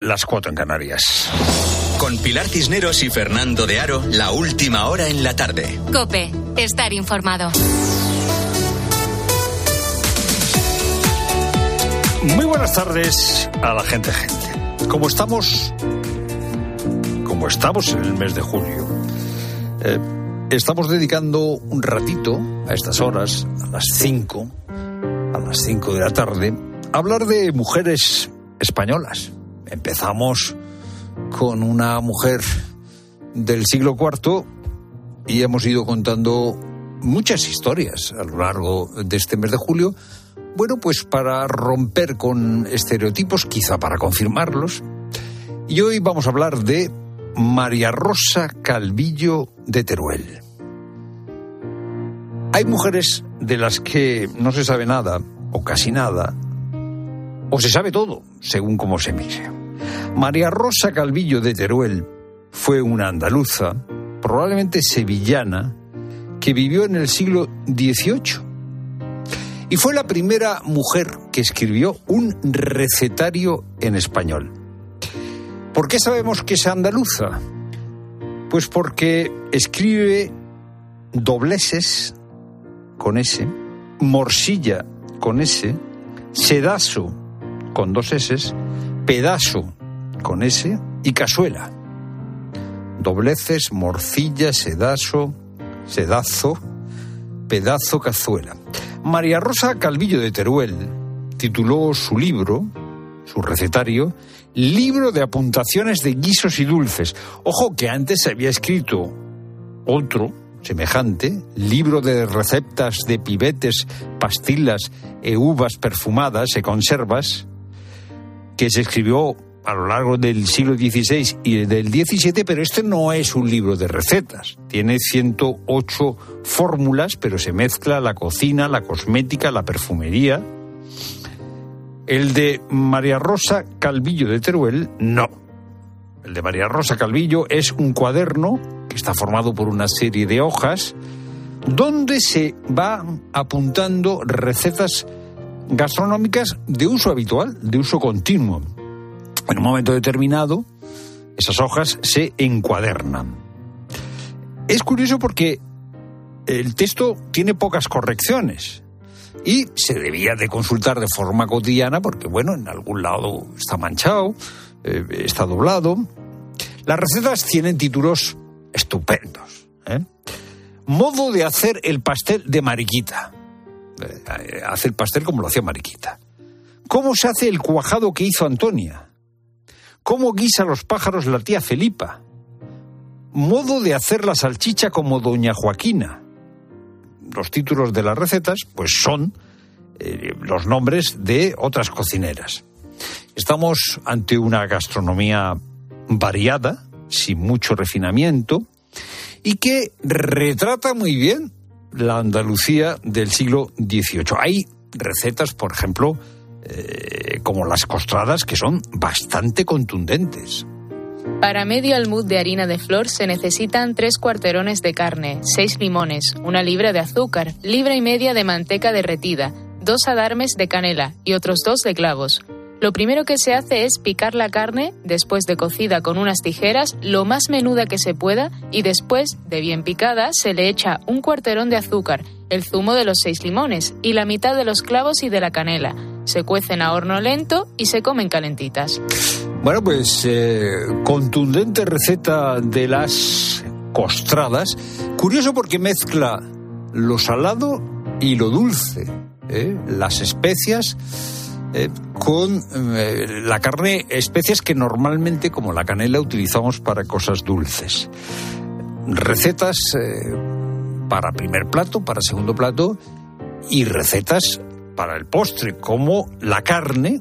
las 4 en Canarias. Con Pilar Cisneros y Fernando de Aro, la última hora en la tarde. COPE, estar informado. Muy buenas tardes a la gente. Como estamos en el mes de julio, estamos dedicando un ratito a estas horas, a las 5 de la tarde, a hablar de mujeres españolas. Empezamos con una mujer del siglo IV y hemos ido contando muchas historias a lo largo de este mes de julio. Bueno, pues para romper con estereotipos, quizá para confirmarlos. Y hoy vamos a hablar de María Rosa Calvillo de Teruel. Hay mujeres de las que no se sabe nada, o casi nada, o se sabe todo, según cómo se mire. María Rosa Calvillo de Teruel fue una andaluza, probablemente sevillana, que vivió en el siglo XVIII. Y fue la primera mujer que escribió un recetario en español. ¿Por qué sabemos que es andaluza? Pues porque escribe dobleses con S, morsilla con S, sedaso con 2 S, pedazo con S y cazuela. Dobleces, morcilla, sedazo, pedazo, cazuela. María Rosa Calvillo de Teruel tituló su libro, su recetario, Libro de apuntaciones de guisos y dulces. Ojo que antes se había escrito otro semejante, libro de recetas de pibetes, pastilas e uvas perfumadas e conservas, que se escribió a lo largo del siglo XVI y del XVII, pero este no es un libro de recetas. Tiene 108 fórmulas, pero se mezcla la cocina, la cosmética, la perfumería. El de María Rosa Calvillo de Teruel, no. El de María Rosa Calvillo es un cuaderno que está formado por una serie de hojas donde se van apuntando recetas gastronómicas de uso habitual, de uso continuo. En un momento determinado, esas hojas se encuadernan. Es curioso porque el texto tiene pocas correcciones y se debía de consultar de forma cotidiana porque, bueno, en algún lado está manchado, está doblado. Las recetas tienen títulos estupendos. Modo de hacer el pastel de Mariquita. Hace el pastel como lo hacía Mariquita. ¿Cómo se hace el cuajado que hizo Antonia? ¿Cómo guisa los pájaros la tía Felipa? Modo de hacer la salchicha como doña Joaquina. Los títulos de las recetas, pues son los nombres de otras cocineras. Estamos ante una gastronomía variada, sin mucho refinamiento, y que retrata muy bien la Andalucía del siglo XVIII. Hay recetas, por ejemplo, como las costradas, que son bastante contundentes. Para medio almud de harina de flor se necesitan 3 cuarterones de carne, 6 limones, 1 libra de azúcar, 1,5 libras de manteca derretida, 2 adarmes de canela y otros 2 de clavos. Lo primero que se hace es picar la carne, después de cocida con unas tijeras, lo más menuda que se pueda, y después de bien picada se le echa 1 cuarterón de azúcar, el zumo de los 6 limones y la mitad de los clavos y de la canela. Se cuecen a horno lento y se comen calentitas. Bueno, pues contundente receta de las costradas. Curioso porque mezcla lo salado y lo dulce, las especias con la carne, especias que normalmente, como la canela, utilizamos para cosas dulces. Recetas para primer plato, para segundo plato, y recetas para el postre, como la carne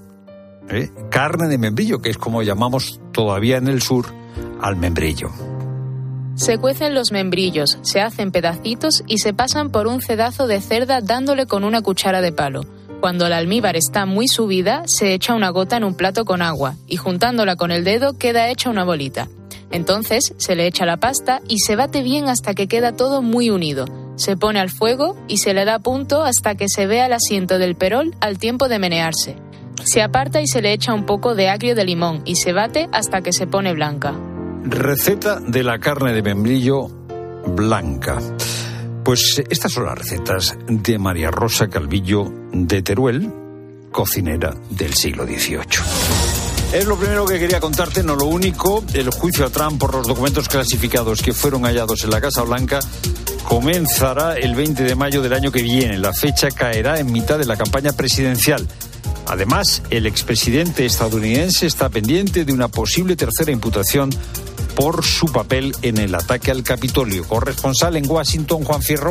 de membrillo, que es como llamamos todavía en el sur al membrillo. Se cuecen los membrillos, se hacen pedacitos y se pasan por un cedazo de cerda dándole con una cuchara de palo. Cuando la almíbar está muy subida, se echa una gota en un plato con agua y juntándola con el dedo queda hecha una bolita. Entonces se le echa la pasta y se bate bien hasta que queda todo muy unido. Se pone al fuego y se le da punto hasta que se vea el asiento del perol al tiempo de menearse. Se aparta y se le echa un poco de agrio de limón y se bate hasta que se pone blanca. Receta de la carne de membrillo blanca. Pues estas son las recetas de María Rosa Calvillo de Teruel, cocinera del siglo XVIII. Es lo primero que quería contarte, no lo único. El juicio a Trump por los documentos clasificados que fueron hallados en la Casa Blanca comenzará el 20 de mayo del año que viene. La fecha caerá en mitad de la campaña presidencial. Además, el expresidente estadounidense está pendiente de una posible tercera imputación por su papel en el ataque al Capitolio. Corresponsal en Washington, Juan Fierro.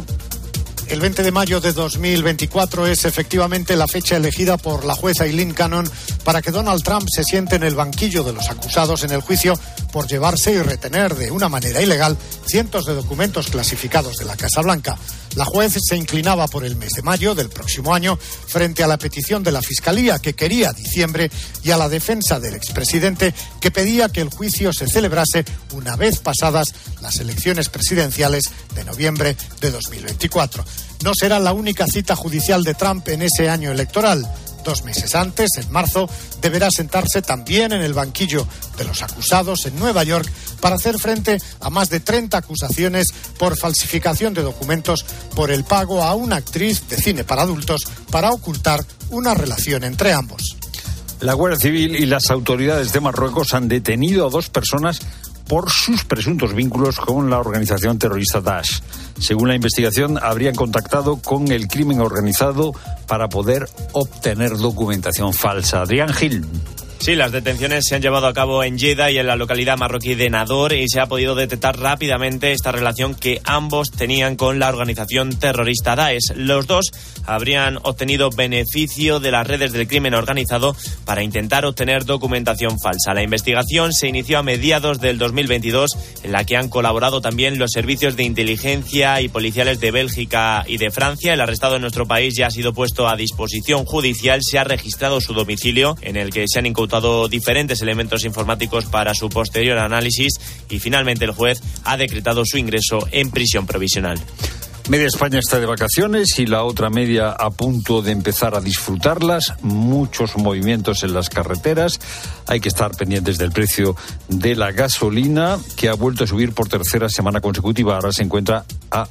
El 20 de mayo de 2024 es efectivamente la fecha elegida por la jueza Eileen Cannon para que Donald Trump se siente en el banquillo de los acusados en el juicio por llevarse y retener de una manera ilegal cientos de documentos clasificados de la Casa Blanca. La juez se inclinaba por el mes de mayo del próximo año frente a la petición de la Fiscalía, que quería diciembre, y a la defensa del expresidente, que pedía que el juicio se celebrase una vez pasadas las elecciones presidenciales de noviembre de 2024. No será la única cita judicial de Trump en ese año electoral. 2 meses antes, en marzo, deberá sentarse también en el banquillo de los acusados en Nueva York para hacer frente a más de 30 acusaciones por falsificación de documentos por el pago a una actriz de cine para adultos para ocultar una relación entre ambos. La Guardia Civil y las autoridades de Marruecos han detenido a 2 personas por sus presuntos vínculos con la organización terrorista Daesh. Según la investigación, habrían contactado con el crimen organizado para poder obtener documentación falsa. Adrián Gil. Sí, las detenciones se han llevado a cabo en Lleida y en la localidad marroquí de Nador, y se ha podido detectar rápidamente esta relación que ambos tenían con la organización terrorista Daesh. Los 2 habrían obtenido beneficio de las redes del crimen organizado para intentar obtener documentación falsa. La investigación se inició a mediados del 2022, en la que han colaborado también los servicios de inteligencia y policiales de Bélgica y de Francia. El arrestado en nuestro país ya ha sido puesto a disposición judicial. Se ha registrado su domicilio, en el que se han incautado diferentes elementos informáticos para su posterior análisis, y finalmente el juez ha decretado su ingreso en prisión provisional. Media España está de vacaciones y la otra media a punto de empezar a disfrutarlas. Muchos movimientos en las carreteras. Hay que estar pendientes del precio de la gasolina, que ha vuelto a subir por tercera semana consecutiva. Ahora se encuentra a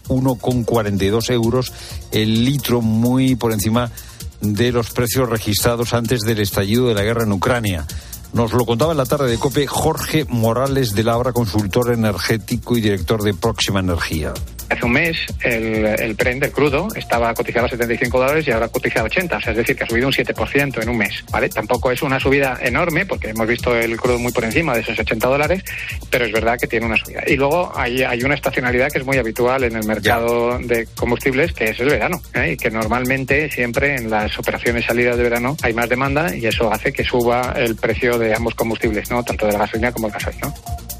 1,42 euros el litro, muy por encima de los precios registrados antes del estallido de la guerra en Ucrania. Nos lo contaba en la tarde de COPE Jorge Morales de Labra, consultor energético y director de Próxima Energía. Hace un mes el Brent del crudo estaba cotizado a $75 y ahora cotiza a 80, o sea, es decir, que ha subido un 7% en un mes, ¿vale? Tampoco es una subida enorme, porque hemos visto el crudo muy por encima de esos $80, pero es verdad que tiene una subida. Y luego hay una estacionalidad que es muy habitual en el mercado de combustibles, que es el verano, y que normalmente siempre en las operaciones salidas de verano hay más demanda, y eso hace que suba el precio de ambos combustibles, ¿no? Tanto de la gasolina como el gasoil, ¿no?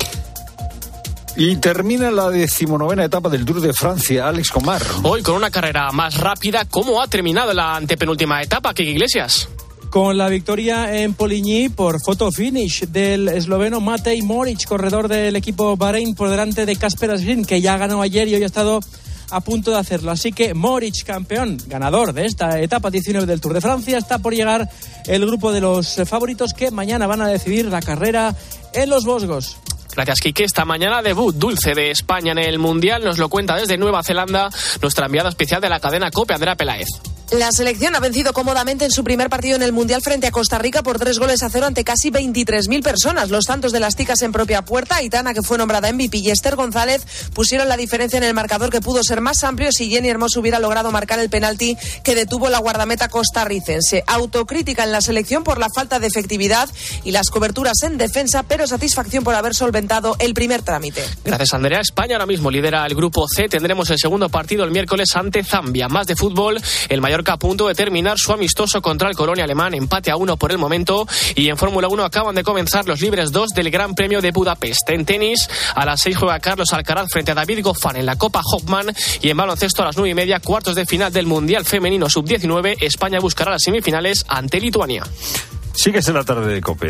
Y termina la 19ª etapa del Tour de Francia, Alex Comar. Hoy con una carrera más rápida. ¿Cómo ha terminado la antepenúltima etapa, Kike Iglesias? Con la victoria en Poligny por photo finish del esloveno Matej Moric, corredor del equipo Bahrein, por delante de Kasper Asgreen, que ya ganó ayer y hoy ha estado a punto de hacerlo. Así que Moric, campeón, ganador de esta etapa 19 del Tour de Francia, está por llegar el grupo de los favoritos que mañana van a decidir la carrera en los Vosgos. Gracias, Quique. Esta mañana debut dulce de España en el Mundial. Nos lo cuenta desde Nueva Zelanda nuestra enviada especial de la cadena COPE, Andrea Peláez. La selección ha vencido cómodamente en su primer partido en el Mundial frente a Costa Rica por 3-0 ante casi 23.000 personas. Los tantos de las ticas en propia puerta, Aitana, que fue nombrada MVP, y Esther González pusieron la diferencia en el marcador, que pudo ser más amplio si Jenny Hermoso hubiera logrado marcar el penalti que detuvo la guardameta costarricense. Autocrítica en la selección por la falta de efectividad y las coberturas en defensa, pero satisfacción por haber solventado el primer trámite. Gracias, Andrea. España ahora mismo lidera el grupo C. Tendremos el segundo partido el miércoles ante Zambia. Más de fútbol, el Mallorca a punto de terminar su amistoso contra el Colonia alemán, empate a 1 por el momento. Y en Fórmula 1 acaban de comenzar los libres 2 del Gran Premio de Budapest. En tenis, a las 6 juega Carlos Alcaraz frente a David Goffin en la Copa Hoffman. Y en baloncesto, a las 9:30, cuartos de final del Mundial Femenino Sub-19. España buscará las semifinales ante Lituania. Sigues en la tarde de COPE.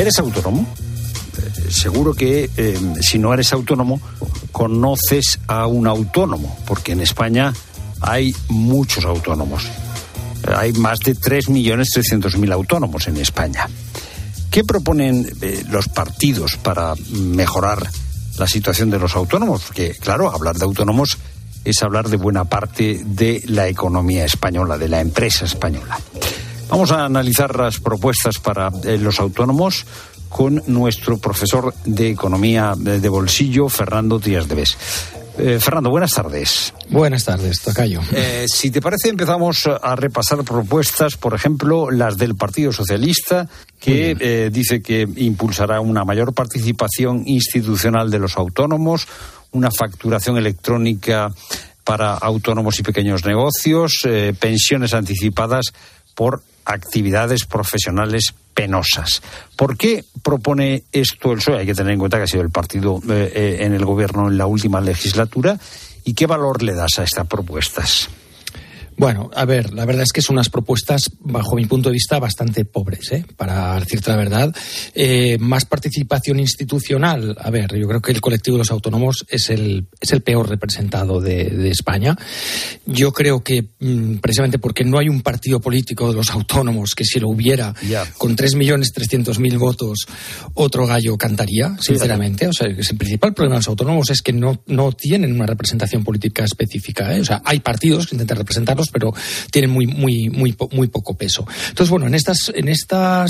¿Eres autónomo? Seguro que si no eres autónomo, conoces a un autónomo, porque en España hay muchos autónomos. Hay más de 3.300.000 autónomos en España. ¿Qué proponen los partidos para mejorar la situación de los autónomos? Porque, claro, hablar de autónomos es hablar de buena parte de la economía española, de la empresa española. Vamos a analizar las propuestas para los autónomos con nuestro profesor de Economía de Bolsillo, Fernando Díaz de Bes. Fernando, buenas tardes. Buenas tardes, tocayo. Si te parece, empezamos a repasar propuestas, por ejemplo, las del Partido Socialista, que dice que impulsará una mayor participación institucional de los autónomos, una facturación electrónica para autónomos y pequeños negocios, pensiones anticipadas por actividades profesionales penosas. ¿Por qué propone esto el PSOE? Hay que tener en cuenta que ha sido el partido en el gobierno en la última legislatura. ¿Y qué valor le das a estas propuestas? Bueno, a ver, la verdad es que son unas propuestas, bajo mi punto de vista, bastante pobres, para decirte la verdad. Más participación institucional. A ver, yo creo que el colectivo de los autónomos es el peor representado de España. Yo creo que, precisamente porque no hay un partido político de los autónomos, que si lo hubiera, con 3.300.000 votos, otro gallo cantaría, sinceramente. O sea, el principal problema de los autónomos es que no tienen una representación política específica, O sea, hay partidos que intentan representarlos, pero tienen muy poco peso. Entonces, bueno, en estas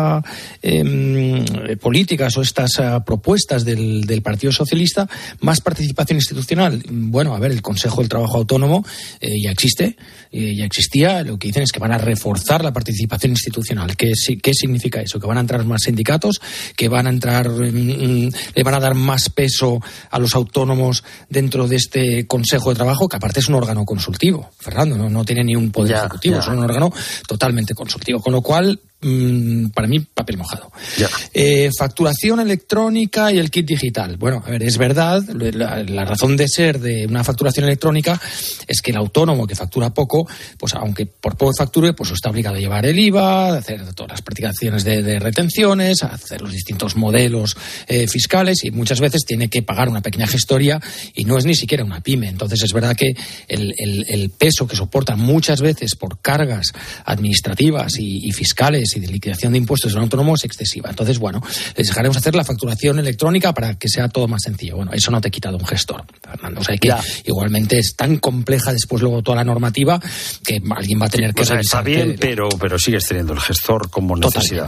políticas o estas propuestas del Partido Socialista, más participación institucional. Bueno, a ver, el Consejo del Trabajo Autónomo ya existe, ya existía. Lo que dicen es que van a reforzar la participación institucional. ¿Qué significa eso? Que van a entrar más sindicatos, que van a entrar, le van a dar más peso a los autónomos dentro de este Consejo de Trabajo, que aparte es un órgano consultivo, Fernando, no tiene ni un poder ejecutivo, es un órgano totalmente consultivo, con lo cual, para mí, papel mojado. Facturación electrónica y el kit digital. Bueno, a ver, es verdad, la razón de ser de una facturación electrónica es que el autónomo que factura poco, pues aunque por poco facture, pues está obligado a llevar el IVA, a hacer todas las practicaciones de retenciones, a hacer los distintos modelos fiscales, y muchas veces tiene que pagar una pequeña gestoría y no es ni siquiera una pyme. Entonces es verdad que el peso que soportan muchas veces por cargas administrativas y fiscales y de liquidación de impuestos de un autónomo es excesiva. Entonces, bueno, les dejaremos hacer la facturación electrónica para que sea todo más sencillo. Bueno, eso no te quita de un gestor, Fernando. O sea, que igualmente es tan compleja después luego toda la normativa que alguien va a tener que revisar. Está bien, pero sigues teniendo el gestor como necesidad.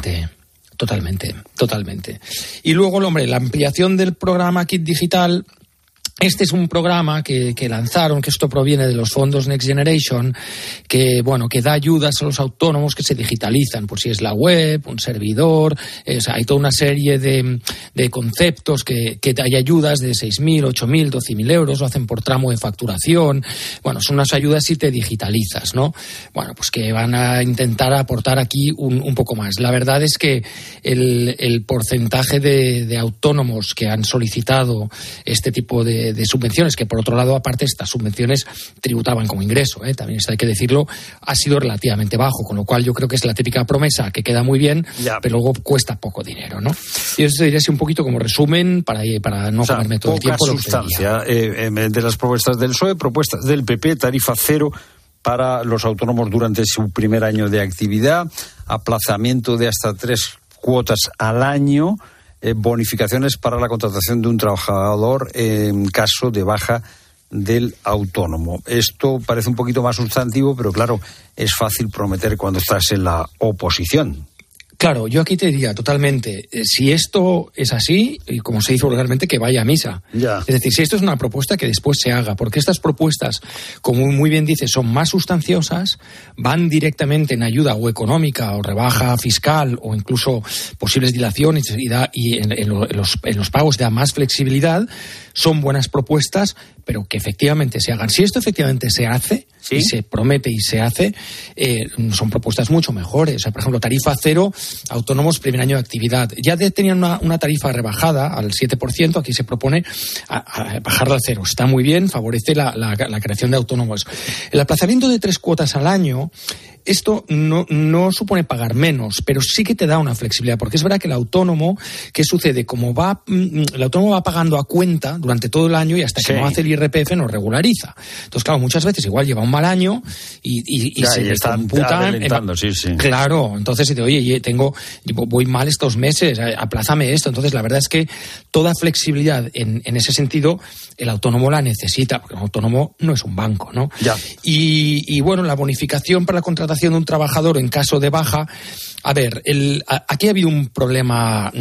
Totalmente. Y luego, hombre, la ampliación del programa Kit Digital. Este es un programa que lanzaron, que esto proviene de los fondos Next Generation, que da ayudas a los autónomos que se digitalizan, por si es la web, un servidor, hay toda una serie de conceptos que hay ayudas de 6.000, 8.000, 12.000 euros, lo hacen por tramo de facturación. Bueno, son unas ayudas si te digitalizas, ¿no? Bueno, pues que van a intentar aportar aquí un poco más. La verdad es que el porcentaje de autónomos que han solicitado este tipo de subvenciones, que por otro lado, aparte, estas subvenciones tributaban como ingreso, también esto hay que decirlo, ha sido relativamente bajo, con lo cual yo creo que es la típica promesa que queda muy bien, pero luego cuesta poco dinero, ¿no? Y eso diría así un poquito como resumen para no comerme todo el tiempo. Poca sustancia de las propuestas del PSOE, propuestas del PP, tarifa cero para los autónomos durante su primer año de actividad, aplazamiento de hasta 3 cuotas al año, bonificaciones para la contratación de un trabajador en caso de baja del autónomo. Esto parece un poquito más sustantivo, pero claro, es fácil prometer cuando estás en la oposición. Claro, yo aquí te diría totalmente, si esto es así, y como se dice vulgarmente, que vaya a misa. Es decir, si esto es una propuesta, que después se haga, porque estas propuestas, como muy bien dices, son más sustanciosas, van directamente en ayuda o económica o rebaja fiscal o incluso posibles dilaciones y en los pagos da más flexibilidad, son buenas propuestas, pero que efectivamente se hagan. Si esto efectivamente se hace, y se promete y se hace, son propuestas mucho mejores. O sea, por ejemplo, tarifa cero, autónomos primer año de actividad. Ya tenían una tarifa rebajada al 7%, aquí se propone a bajarla al cero. Está muy bien, favorece la creación de autónomos. El aplazamiento de 3 cuotas al año, esto no supone pagar menos, pero sí que te da una flexibilidad, porque es verdad que el autónomo, ¿qué sucede? Como el autónomo va pagando a cuenta durante todo el año y hasta que no hace el IRPF no regulariza. Entonces, claro, muchas veces igual lleva un mal año y se le computan. Claro, entonces dice, oye, voy mal estos meses, aplázame esto. Entonces, la verdad es que toda flexibilidad en ese sentido, el autónomo la necesita, porque un autónomo no es un banco, ¿no? Ya. Y bueno, la bonificación para la contratación de un trabajador en caso de baja. A ver, aquí ha habido un problema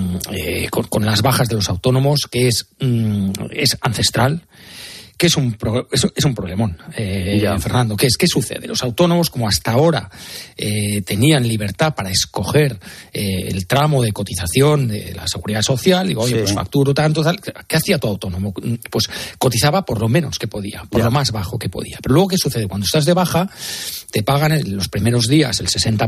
con las bajas de los autónomos que es ancestral, que es un problemón, Fernando. ¿Qué sucede? Los autónomos, como hasta ahora tenían libertad para escoger el tramo de cotización de la Seguridad Social, digo, oye, pues facturo tanto, tal. ¿Qué hacía todo autónomo? Pues cotizaba por lo menos que podía, por lo más bajo que podía. Pero luego, ¿qué sucede? Cuando estás de baja, te pagan en los primeros días el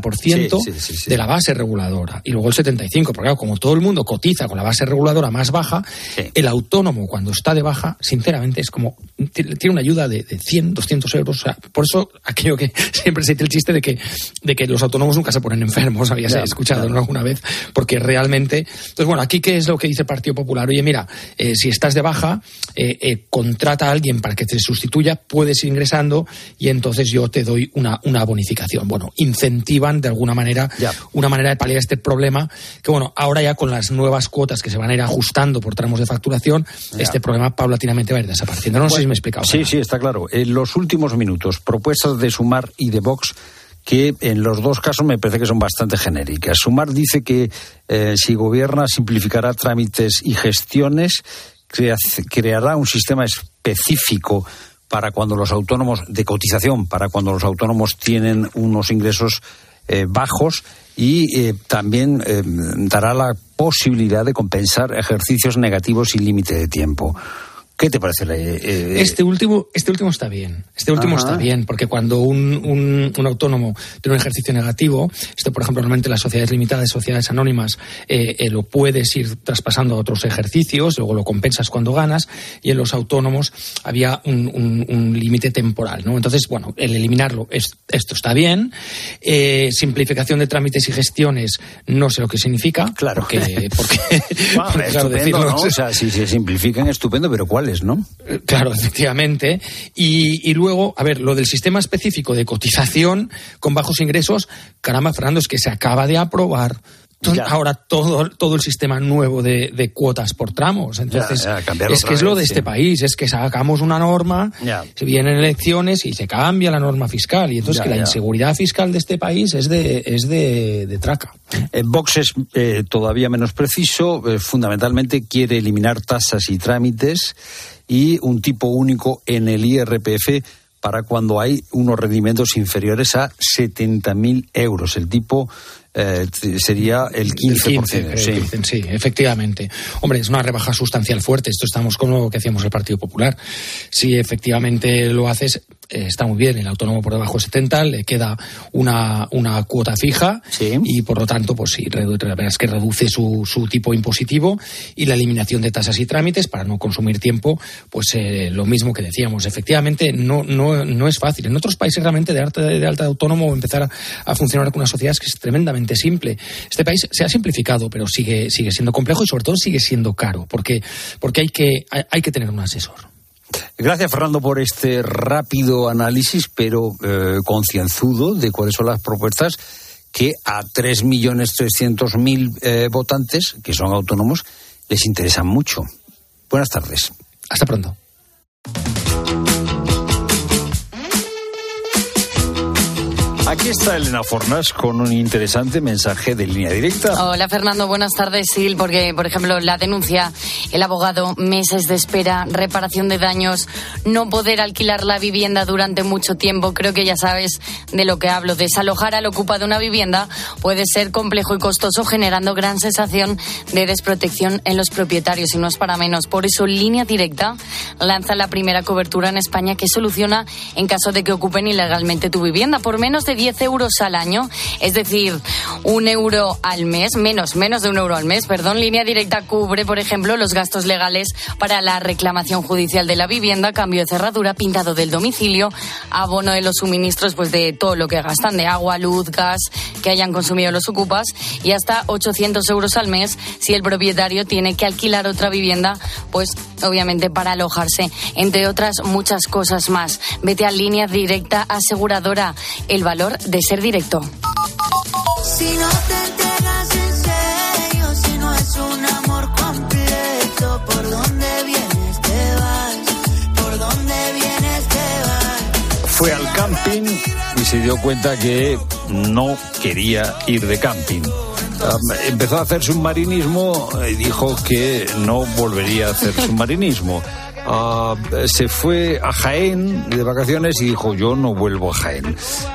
60% de la base reguladora y luego el 75%, porque claro, como todo el mundo cotiza con la base reguladora más baja, el autónomo cuando está de baja, sinceramente, es como tiene una ayuda de 100, 200 euros. O sea, por eso aquello que siempre se dice el chiste de que los autónomos nunca se ponen enfermos, habías escuchado alguna vez, porque realmente... Entonces, bueno, aquí ¿qué es lo que dice el Partido Popular? Oye, mira, si estás de baja, contrata a alguien para que te sustituya, puedes ir ingresando y entonces yo te doy una bonificación. Bueno, incentivan de alguna manera una manera de paliar este problema, que bueno, ahora ya con las nuevas cuotas que se van a ir ajustando por tramos de facturación, este problema paulatinamente va a ir desapareciendo. No sé si me he explicado. Sí, está claro. En los últimos minutos, propuestas de Sumar y de Vox que en los dos casos me parece que son bastante genéricas. Sumar dice que si gobierna simplificará trámites y gestiones, creará un sistema específico para cuando los autónomos, de cotización, para cuando los autónomos tienen unos ingresos bajos y también dará la posibilidad de compensar ejercicios negativos sin límite de tiempo. ¿Qué te parece? Este último está bien. Está bien, porque cuando un autónomo tiene un ejercicio negativo, por ejemplo, normalmente las sociedades limitadas, sociedades anónimas, lo puedes ir traspasando a otros ejercicios, luego lo compensas cuando ganas, y en los autónomos había un límite temporal, ¿no? Entonces, bueno, el eliminarlo, esto está bien. Simplificación de trámites y gestiones, no sé lo que significa. Claro. Porque claro, decirlo, ¿no? O sea, si se simplifican, estupendo, pero ¿cuál? ¿No? Claro, efectivamente. Y luego, a ver, lo del sistema específico de cotización con bajos ingresos, caramba, Fernando, es que se acaba de aprobar ahora todo el sistema nuevo de cuotas por tramos. Entonces, es que es lo de este país, es que sacamos una norma, se vienen elecciones y se cambia la norma fiscal. Y entonces la inseguridad fiscal de este país es de traca. Vox es todavía menos preciso, fundamentalmente quiere eliminar tasas y trámites y un tipo único en el IRPF para cuando hay unos rendimientos inferiores a 70.000 euros. El tipo sería el 15%. Sí, efectivamente. Hombre, es una rebaja sustancial fuerte. Esto estamos con lo que hacíamos el Partido Popular. Si efectivamente lo haces, está muy bien. El autónomo por debajo de 70 le queda una cuota fija y por lo tanto, pues sí, la verdad es que reduce su tipo impositivo y la eliminación de tasas y trámites para no consumir tiempo, pues lo mismo que decíamos. Efectivamente, no es fácil. En otros países realmente de alta autónomo empezar a funcionar con una sociedad que es tremendamente simple. Este país se ha simplificado, pero sigue siendo complejo y sobre todo sigue siendo caro, porque hay que tener un asesor. Gracias, Fernando, por este rápido análisis, pero concienzudo de cuáles son las propuestas que a 3.300.000 votantes, que son autónomos, les interesan mucho. Buenas tardes. Hasta pronto. Aquí está Elena Fornas con un interesante mensaje de Línea Directa. Hola, Fernando, buenas tardes. Sí, porque, por ejemplo, la denuncia el abogado, meses de espera, reparación de daños, no poder alquilar la vivienda durante mucho tiempo. Creo que ya sabes de lo que hablo. Desalojar al ocupado de una vivienda puede ser complejo y costoso, generando gran sensación de desprotección en los propietarios, y no es para menos. Por eso Línea Directa lanza la primera cobertura en España que soluciona en caso de que ocupen ilegalmente tu vivienda por menos de 10 euros al año, es decir, €1 al mes, menos de €1 al mes, Línea Directa cubre, por ejemplo, los gastos legales para la reclamación judicial de la vivienda, cambio de cerradura, pintado del domicilio, abono de los suministros, pues de todo lo que gastan, de agua, luz, gas, que hayan consumido los ocupas, y hasta 800 euros al mes si el propietario tiene que alquilar otra vivienda, pues obviamente para alojarse, entre otras muchas cosas más. Vete a Línea Directa Aseguradora, el valor de ser directo. Si no te entregas en serio, si no es un amor completo, ¿por dónde vienes te vas? ¿Por dónde vienes te vas? Fue al camping y se dio cuenta que no quería ir de camping. Empezó a hacer submarinismo y dijo que no volvería a hacer submarinismo. Se fue a Jaén de vacaciones y dijo, yo no vuelvo a Jaén.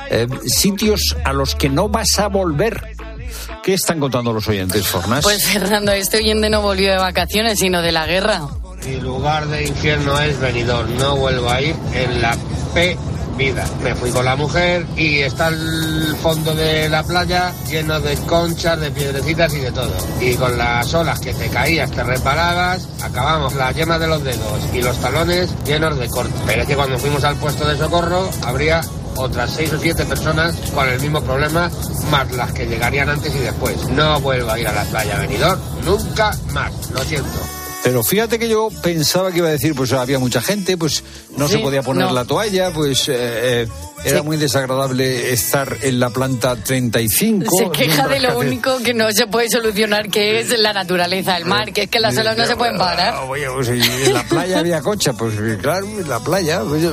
Sitios a los que no vas a volver. ¿Qué están contando los oyentes, Fornas? Pues Fernando, este oyente no volvió de vacaciones, sino de la guerra. Mi lugar de infierno es Benidorm, no vuelvo a ir en la vida. Me fui con la mujer y está el fondo de la playa lleno de conchas, de piedrecitas y de todo. Y con las olas que te caías, te reparabas, acabamos las yemas de los dedos y los talones llenos de cortes. Pero es que cuando fuimos al puesto de socorro habría otras 6 o 7 personas con el mismo problema, más las que llegarían antes y después. No vuelvo a ir a la playa Benidorm nunca más, lo siento. Pero fíjate que yo pensaba que iba a decir, pues había mucha gente, pues no se podía poner la toalla, pues era muy desagradable estar en la planta 35. Se queja de lo único que no se puede solucionar, que es la naturaleza del mar, que es que las olas no se pueden parar. Oye, pues en la playa había concha, pues claro, en la playa. Pues,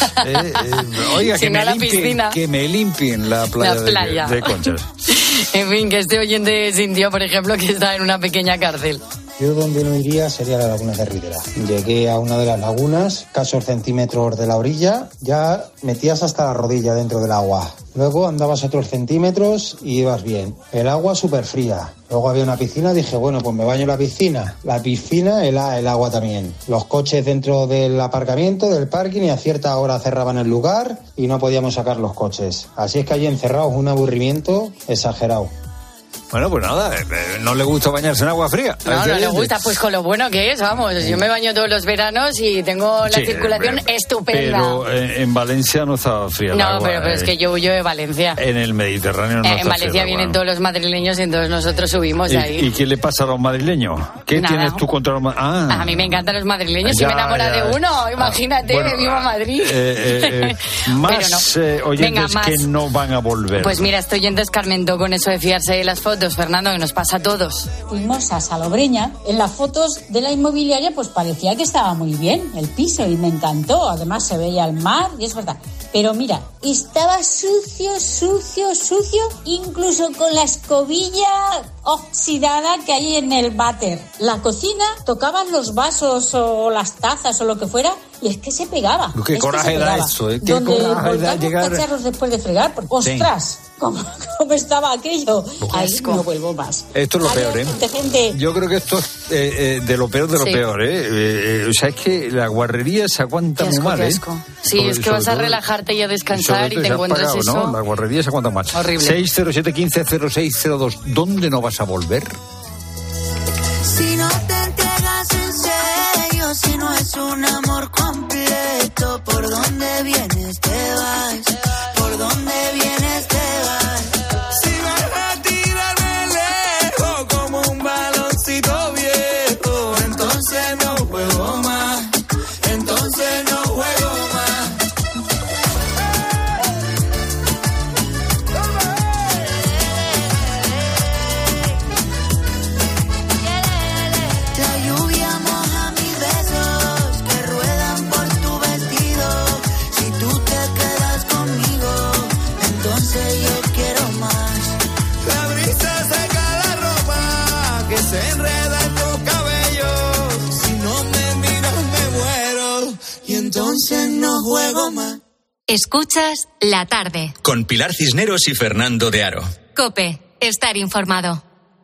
oiga, si que me limpien la playa, de conchas. En fin, que este oyente sintió, por ejemplo, que está en una pequeña cárcel. Yo donde no iría sería la laguna de Ribera. Llegué a una de las lagunas, escasos centímetros de la orilla, ya metías hasta la rodilla dentro del agua. Luego andabas otros centímetros y ibas bien. El agua súper fría. Luego había una piscina, dije, bueno, pues me baño en la piscina. La piscina, el agua también. Los coches dentro del aparcamiento, del parking, y a cierta hora cerraban el lugar y no podíamos sacar los coches. Así es que allí encerrados, un aburrimiento exagerado. Bueno, pues nada, no le gusta bañarse en agua fría. No le gusta, pues con lo bueno que es, vamos. Yo me baño todos los veranos y tengo la circulación estupenda. Pero en Valencia no está fría el agua. No, pero es que yo huyo de Valencia. En el Mediterráneo no está fría. En Valencia vienen todos los madrileños y entonces nosotros subimos ahí. ¿Y qué le pasa a los madrileños? ¿Qué tienes tú contra los madrileños? A mí me encantan los madrileños, si me enamora de uno, imagínate, bueno, viva Madrid. Más oyentes que no van a volver. Pues mira, este oyente escarmentó con eso de fiarse de las fotos, Fernando, que nos pasa a todos. Fuimos a Salobreña. En las fotos de la inmobiliaria pues parecía que estaba muy bien el piso y me encantó. Además se veía el mar y es verdad. Pero mira, estaba sucio, incluso con la escobilla oxidada que hay en el váter. La cocina, tocaban los vasos o las tazas o lo que fuera y es que se pegaba. Qué coraje da eso, ¿eh? Qué coraje da llegar... cacharros después de fregar, porque, ¡ostras! ¿Cómo estaba aquello? Ahí no vuelvo más. Esto es lo peor, ¿eh? Yo creo que esto es de lo peor de lo peor, ¿eh? O sea, es que la guarrería se aguanta muy mal, ¿eh? Sí, es que vas a relajarte y a descansar y te encuentras eso. ¿No? La guarrería se aguanta más. Horrible. 607-150602. ¿Dónde no vas a volver? Si no te entregas en serio, si no es un amor completo, ¿por dónde vienes te vas? ¿Por dónde vienes te vas? Si vas a tirarme lejos como un baloncito viejo, entonces no juego más, entonces no juego más. entonces no juego más. Escuchas La Tarde. Con Pilar Cisneros y Fernando de Aro. COPE. Estar informado.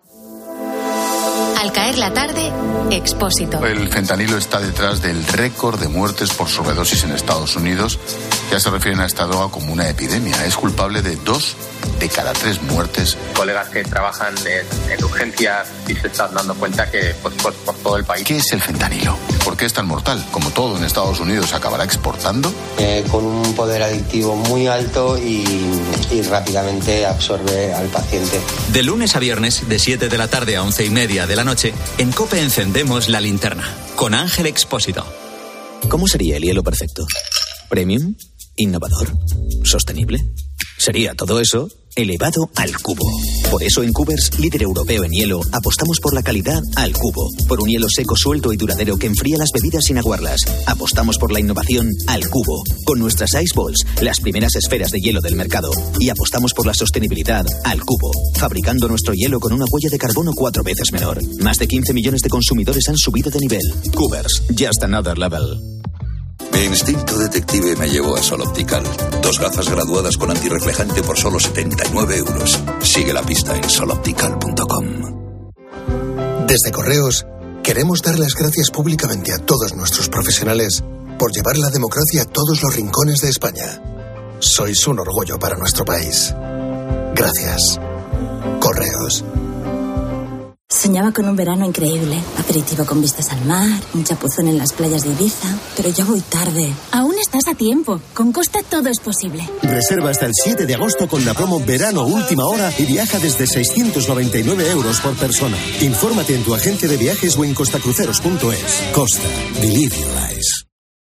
Al caer la tarde, Expósito. El fentanilo está detrás del récord de muertes por sobredosis en Estados Unidos. Ya se refieren a esta droga como una epidemia. Es culpable de 2 de cada 3 muertes. Colegas que trabajan en urgencias y se están dando cuenta que por todo el país. ¿Qué es el fentanilo? ¿Por qué es tan mortal? Como todo en Estados Unidos, ¿se acabará exportando? Con un poder adictivo muy alto y rápidamente absorbe al paciente. De lunes a viernes, de 7 de la tarde a 11:30 de la noche, en COPE encendemos la linterna. Con Ángel Expósito. ¿Cómo sería el hielo perfecto? ¿Premium? ¿Innovador? ¿Sostenible? Sería todo eso elevado al cubo. Por eso en Cubers, líder europeo en hielo, apostamos por la calidad al cubo. Por un hielo seco, suelto y duradero que enfría las bebidas sin aguarlas. Apostamos por la innovación al cubo. Con nuestras Ice Balls, las primeras esferas de hielo del mercado. Y apostamos por la sostenibilidad al cubo. Fabricando nuestro hielo con una huella de carbono 4 veces menor. Más de 15 millones de consumidores han subido de nivel. Cubers, just another level. Mi instinto detective me llevó a Sol Optical. 2 gafas graduadas con antirreflejante por solo 79 euros. Sigue la pista en soloptical.com. Desde Correos, queremos dar las gracias públicamente a todos nuestros profesionales por llevar la democracia a todos los rincones de España. Sois un orgullo para nuestro país. Gracias. Correos. Soñaba con un verano increíble, aperitivo con vistas al mar, un chapuzón en las playas de Ibiza, pero ya voy tarde. Aún estás a tiempo, con Costa todo es posible. Reserva hasta el 7 de agosto con la promo Verano Última Hora y viaja desde 699 euros por persona. Infórmate en tu agente de viajes o en costacruceros.es. Costa, believe your eyes.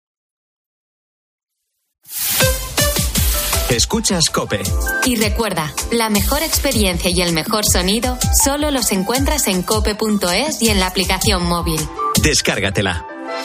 Escuchas COPE. Y recuerda, la mejor experiencia y el mejor sonido solo los encuentras en cope.es y en la aplicación móvil. Descárgatela.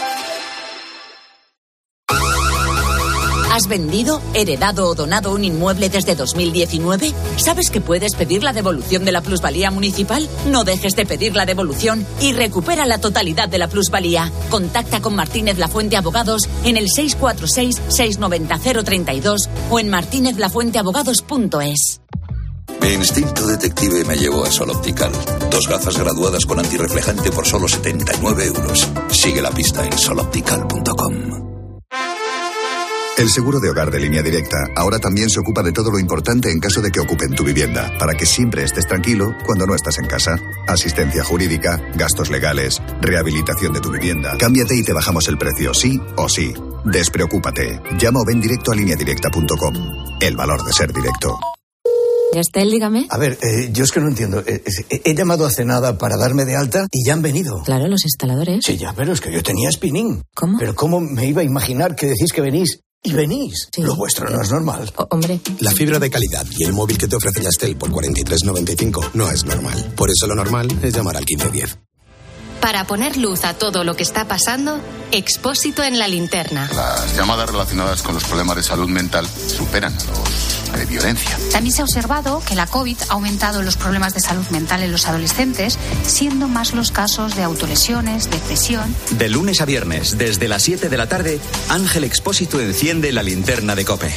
¿Has vendido, heredado o donado un inmueble desde 2019? ¿Sabes que puedes pedir la devolución de la plusvalía municipal? No dejes de pedir la devolución y recupera la totalidad de la plusvalía. Contacta con Martínez Lafuente Abogados en el 646-690-032 o en martinezlafuenteabogados.es. Mi instinto detective me llevó a Sol Optical. 2 gafas graduadas con antirreflejante por solo 79 euros. Sigue la pista en soloptical.com. El seguro de hogar de Línea Directa ahora también se ocupa de todo lo importante en caso de que ocupen tu vivienda, para que siempre estés tranquilo cuando no estás en casa. Asistencia jurídica, gastos legales, rehabilitación de tu vivienda. Cámbiate y te bajamos el precio, sí o sí. Despreocúpate. Llama o ven directo a lineadirecta.com. El valor de ser directo. ¿Ya está él, dígame? A ver, yo es que no entiendo. He llamado hace nada para darme de alta y ya han venido. Claro, los instaladores. Sí, ya, pero es que yo tenía spinning. ¿Cómo? Pero ¿cómo me iba a imaginar que decís que venís? Y venís. Sí. Lo vuestro no es normal. Hombre. La fibra de calidad y el móvil que te ofrece Yastel por 43,95 no es normal. Por eso lo normal es llamar al 1510. Para poner luz a todo lo que está pasando, Expósito en la linterna. Las llamadas relacionadas con los problemas de salud mental superan a los de violencia. También se ha observado que la COVID ha aumentado los problemas de salud mental en los adolescentes, siendo más los casos de autolesiones, depresión. De lunes a viernes, desde las 7 de la tarde, Ángel Expósito enciende la linterna de COPE.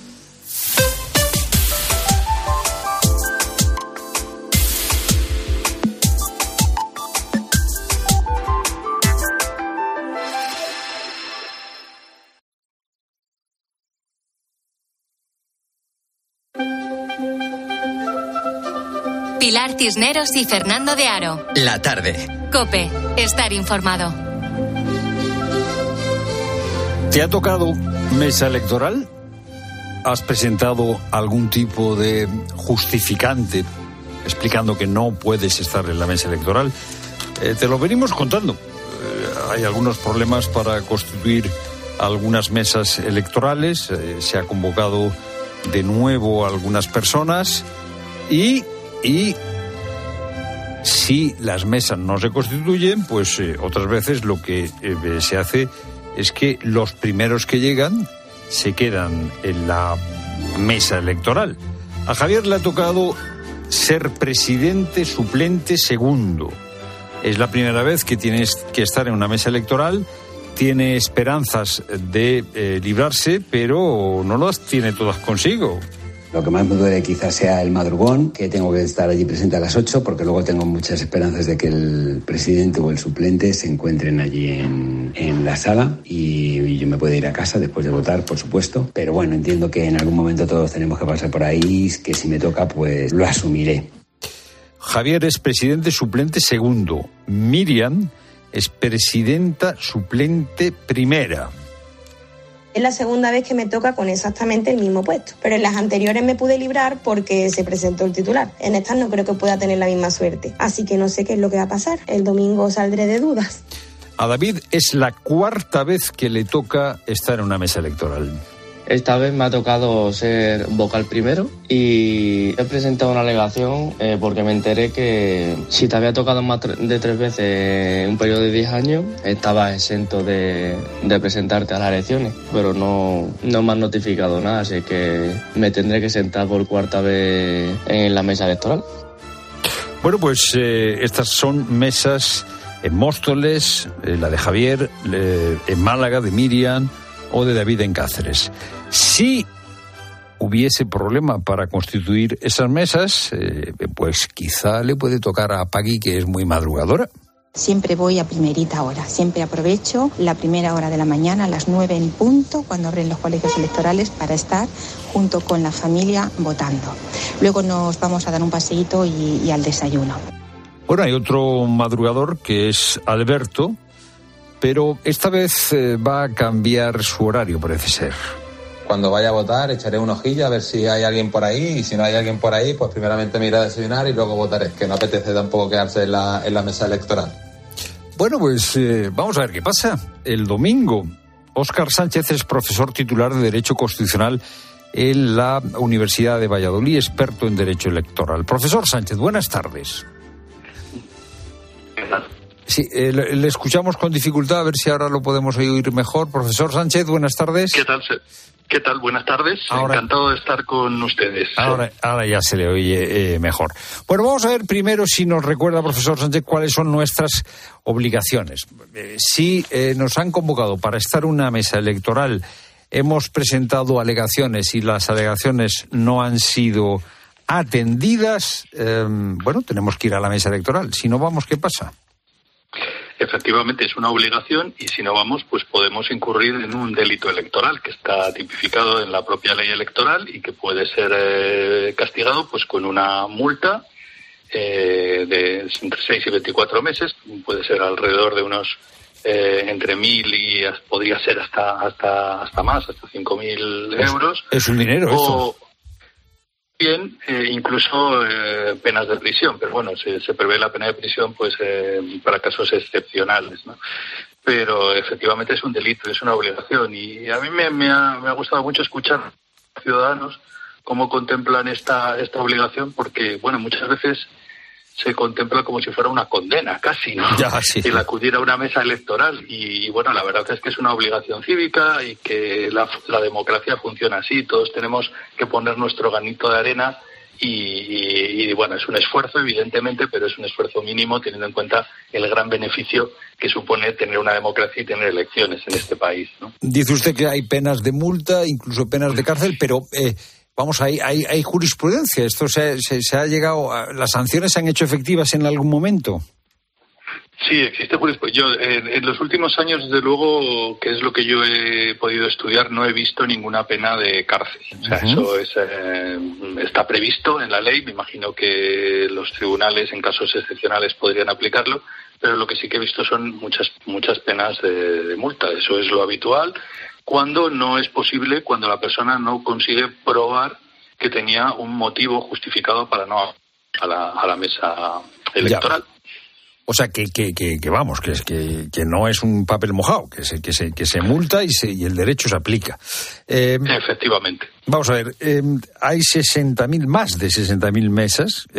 Pilar Cisneros y Fernando de Aro. La tarde. COPE. Estar informado. ¿Te ha tocado mesa electoral? ¿Has presentado algún tipo de justificante explicando que no puedes estar en la mesa electoral? Te lo venimos contando. Hay algunos problemas para constituir algunas mesas electorales. Se ha convocado de nuevo a algunas personas y si las mesas no se constituyen, pues otras veces lo que se hace es que los primeros que llegan se quedan en la mesa electoral. A Javier le ha tocado ser presidente suplente segundo. Es la primera vez que tienes que estar en una mesa electoral tiene esperanzas de librarse, pero no las tiene todas consigo. Lo que más me duele quizás sea el madrugón, que tengo que estar allí presente a las 8, porque luego tengo muchas esperanzas de que el presidente o el suplente se encuentren allí en la sala y yo me pueda ir a casa después de votar, por supuesto. Pero bueno, entiendo que en algún momento todos tenemos que pasar por ahí, que si me toca, pues lo asumiré. Javier es presidente suplente segundo. Miriam es presidenta suplente primera. Es la segunda vez que me toca con exactamente el mismo puesto. Pero en las anteriores me pude librar porque se presentó el titular. En estas no creo que pueda tener la misma suerte. Así que no sé qué es lo que va a pasar. El domingo saldré de dudas. A David es la cuarta vez que le toca estar en una mesa electoral. Esta vez me ha tocado ser vocal primero y he presentado una alegación porque me enteré que si te había tocado más de 3 veces en un periodo de 10 años, estabas exento de presentarte a las elecciones, pero no me han notificado nada, así que me tendré que sentar por cuarta vez en la mesa electoral. Bueno, pues estas son mesas en Móstoles, la de Javier, en Málaga, de Miriam o de David en Cáceres. Si hubiese problema para constituir esas mesas, pues quizá le puede tocar a Paqui, que es muy madrugadora. Siempre voy a primerita hora, siempre aprovecho la primera hora de la mañana, a las 9 en punto, cuando abren los colegios electorales, para estar junto con la familia votando. Luego nos vamos a dar un paseíto y al desayuno. Bueno, hay otro madrugador que es Alberto, pero esta vez va a cambiar su horario, parece ser. Cuando vaya a votar echaré un ojillo a ver si hay alguien por ahí, y si no hay alguien por ahí, pues primeramente me iré a desayunar y luego votaré, que no apetece tampoco quedarse en la mesa electoral. Bueno, pues vamos a ver qué pasa. El domingo, Óscar Sánchez es profesor titular de Derecho Constitucional en la Universidad de Valladolid, experto en Derecho Electoral. Profesor Sánchez, buenas tardes. Sí, le escuchamos con dificultad, a ver si ahora lo podemos oír mejor. Profesor Sánchez, buenas tardes. ¿Qué tal? Buenas tardes. Encantado de estar con ustedes. Ahora ya se le oye mejor. Bueno, vamos a ver primero si nos recuerda, profesor Sánchez, cuáles son nuestras obligaciones. Si nos han convocado para estar en una mesa electoral, hemos presentado alegaciones y las alegaciones no han sido atendidas, bueno, tenemos que ir a la mesa electoral. Si no vamos, ¿qué pasa? Efectivamente, es una obligación y si no vamos, pues podemos incurrir en un delito electoral que está tipificado en la propia ley electoral y que puede ser castigado pues con una multa de entre 6 y 24 meses, puede ser alrededor de unos entre 1.000 y podría ser hasta más, hasta 5.000 euros. Es un dinero eso. Bien, incluso penas de prisión, pero bueno, se prevé la pena de prisión pues para casos excepcionales, ¿no? Pero efectivamente es un delito, es una obligación y a mí me ha gustado mucho escuchar a ciudadanos cómo contemplan esta obligación, porque bueno, muchas veces se contempla como si fuera una condena, casi, ¿no? Ya, sí. El acudir a una mesa electoral y bueno, la verdad es que es una obligación cívica y que la democracia funciona así, todos tenemos que poner nuestro granito de arena y bueno, es un esfuerzo evidentemente, pero es un esfuerzo mínimo teniendo en cuenta el gran beneficio que supone tener una democracia y tener elecciones en este país, ¿no? Dice usted que hay penas de multa, incluso penas de cárcel, pero vamos, hay jurisprudencia. Esto se ha llegado ¿las sanciones se han hecho efectivas en algún momento? Sí, existe jurisprudencia. Yo en los últimos años, desde luego, que es lo que yo he podido estudiar, no he visto ninguna pena de cárcel. O sea, eso está previsto en la ley. Me imagino que los tribunales, en casos excepcionales, podrían aplicarlo. Pero lo que sí que he visto son muchas penas de multa. Eso es lo habitual. Cuando no es posible, cuando la persona no consigue probar que tenía un motivo justificado para no a la mesa electoral. Ya. O sea, que vamos, que no es un papel mojado, que se multa y el derecho se aplica. Efectivamente. Vamos a ver, hay más de 60.000 mesas.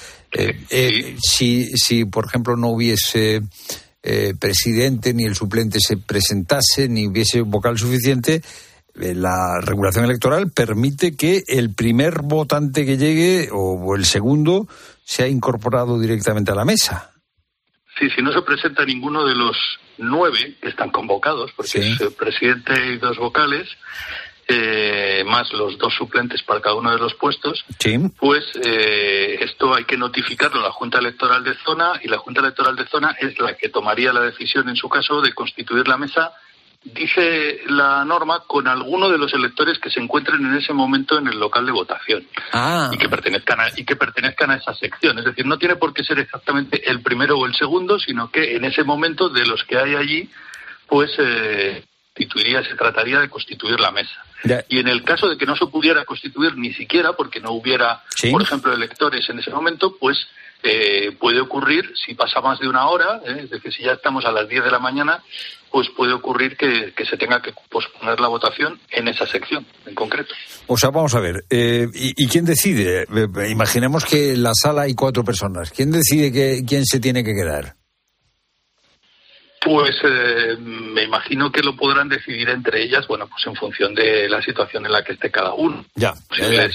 Si, por ejemplo, no hubiese presidente, ni el suplente se presentase, ni hubiese vocal suficiente, la regulación electoral permite que el primer votante que llegue o el segundo sea incorporado directamente a la mesa. Sí, si no se presenta ninguno de los 9 que están convocados, porque es el presidente y 2 vocales, más los 2 suplentes para cada uno de los puestos, pues esto hay que notificarlo a la Junta Electoral de Zona, y la Junta Electoral de Zona es la que tomaría la decisión, en su caso, de constituir la mesa, dice la norma, con alguno de los electores que se encuentren en ese momento en el local de votación y que pertenezcan a esa sección. Es decir, no tiene por qué ser exactamente el primero o el segundo, sino que en ese momento, de los que hay allí, pues se trataría de constituir la mesa. Y en el caso de que no se pudiera constituir ni siquiera, porque no hubiera, por ejemplo, electores en ese momento, pues puede ocurrir, si pasa más de una hora, es decir, si ya estamos a las 10 de la mañana, pues puede ocurrir que se tenga que posponer la votación en esa sección en concreto. O sea, vamos a ver, ¿y quién decide? Imaginemos que en la sala hay 4 personas. ¿Quién decide quién se tiene que quedar? Pues me imagino que lo podrán decidir entre ellas, bueno, pues en función de la situación en la que esté cada uno. Posibles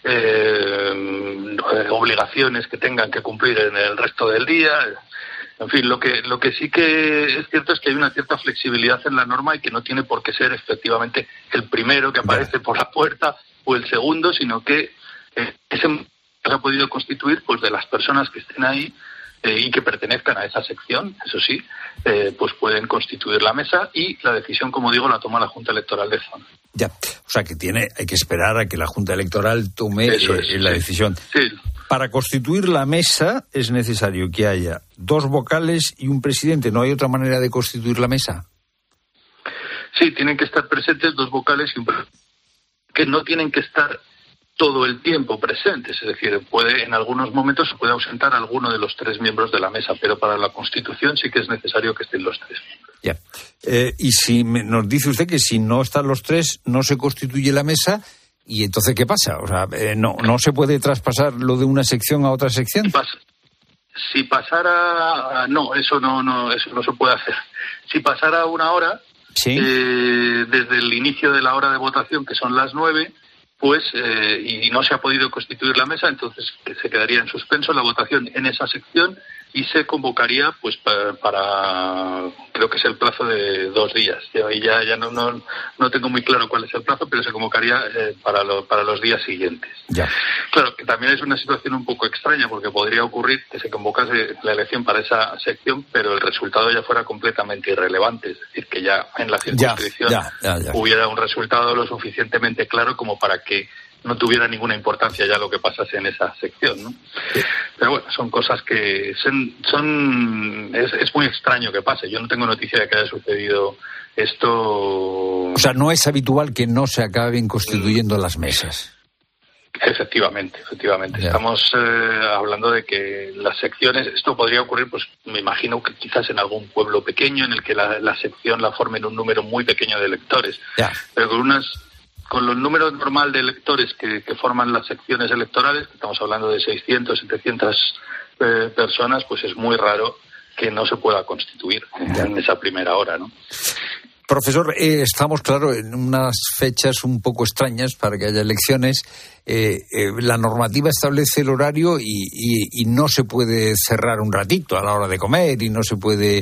obligaciones que tengan que cumplir en el resto del día. En fin, lo que sí que es cierto es que hay una cierta flexibilidad en la norma y que no tiene por qué ser efectivamente el primero que aparece por la puerta o el segundo, sino que ese se ha podido constituir pues de las personas que estén ahí y que pertenezcan a esa sección, eso sí, pues pueden constituir la mesa, y la decisión, como digo, la toma la Junta Electoral de Zona. Ya, o sea que hay que esperar a que la Junta Electoral tome la decisión. Sí. Para constituir la mesa es necesario que haya 2 vocales y un presidente. ¿No hay otra manera de constituir la mesa? Sí, tienen que estar presentes 2 vocales y un presidente, que no tienen que estar todo el tiempo presentes, es decir, en algunos momentos se puede ausentar alguno de los 3 miembros de la mesa, pero para la Constitución sí que es necesario que estén los 3. Ya. Y si nos dice usted que si no están los 3 no se constituye la mesa, ¿y entonces qué pasa? O sea, no se puede traspasar lo de una sección a otra sección. Si pasara, eso no se puede hacer. Si pasara una hora, desde el inicio de la hora de votación, que son las 9, pues y no se ha podido constituir la mesa, entonces se quedaría en suspenso la votación en esa sección y se convocaría pues para creo que es el plazo de 2 días. Y ya no tengo muy claro cuál es el plazo, pero se convocaría para los días siguientes. Ya. Claro, que también es una situación un poco extraña, porque podría ocurrir que se convocase la elección para esa sección, pero el resultado ya fuera completamente irrelevante, es decir, que ya en la circunscripción hubiera un resultado lo suficientemente claro como para que no tuviera ninguna importancia ya lo que pasase en esa sección, ¿no? Pero bueno, son cosas que es muy extraño que pase. Yo no tengo noticia de que haya sucedido esto. O sea, no es habitual que no se acaben constituyendo las mesas. Efectivamente. Yeah. Estamos hablando de que las secciones, esto podría ocurrir, pues me imagino que quizás en algún pueblo pequeño en el que la sección la formen un número muy pequeño de electores. Yeah. Pero con los números normal de electores que forman las secciones electorales, estamos hablando de 600, 700 personas, pues es muy raro que no se pueda constituir en esa primera hora, ¿no? Profesor, estamos, claro, en unas fechas un poco extrañas para que haya elecciones. La normativa establece el horario y no se puede cerrar un ratito a la hora de comer y no se puede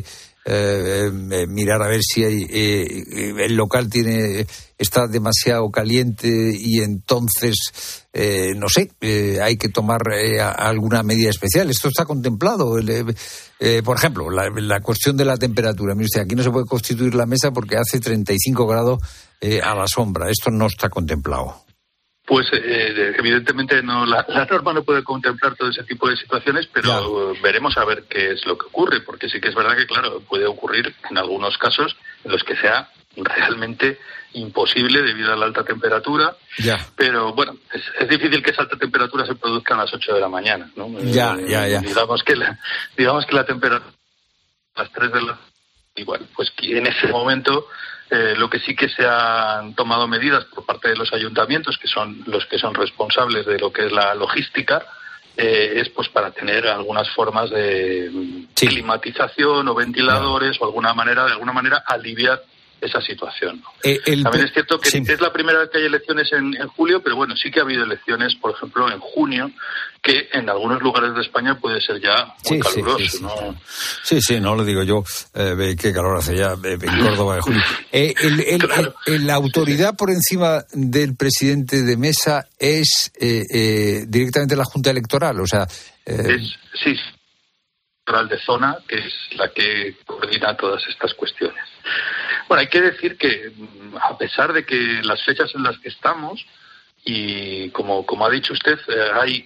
mirar a ver si el local está demasiado caliente y entonces no sé, hay que tomar alguna medida especial. Esto está contemplado. Por ejemplo, la cuestión de la temperatura. Mire usted, aquí no se puede constituir la mesa porque hace 35 grados a la sombra. Esto no está contemplado. Pues evidentemente no, la norma no puede contemplar todo ese tipo de situaciones, pero veremos a ver qué es lo que ocurre, porque sí que es verdad que, claro, puede ocurrir en algunos casos en los que sea realmente imposible debido a la alta temperatura, pero bueno, es difícil que esa alta temperatura se produzca a las 8 de la mañana, ¿no? Digamos que la temperatura a las 3 de la igual, pues en ese momento lo que sí que se han tomado medidas por parte de los ayuntamientos, que son los que son responsables de lo que es la logística, es pues para tener algunas formas de climatización o ventiladores o de alguna manera aliviar esa situación, ¿no? También es cierto que es la primera vez que hay elecciones en julio, pero bueno, sí que ha habido elecciones, por ejemplo, en junio, que en algunos lugares de España puede ser ya muy caluroso, ¿no? Sí, no lo digo yo, qué calor hace ya en Córdoba de julio. La autoridad por encima del presidente de mesa es directamente la Junta Electoral, o sea... Sí, electoral de zona, que es la que coordina todas estas cuestiones. Bueno, hay que decir que a pesar de que las fechas en las que estamos, y como ha dicho usted, hay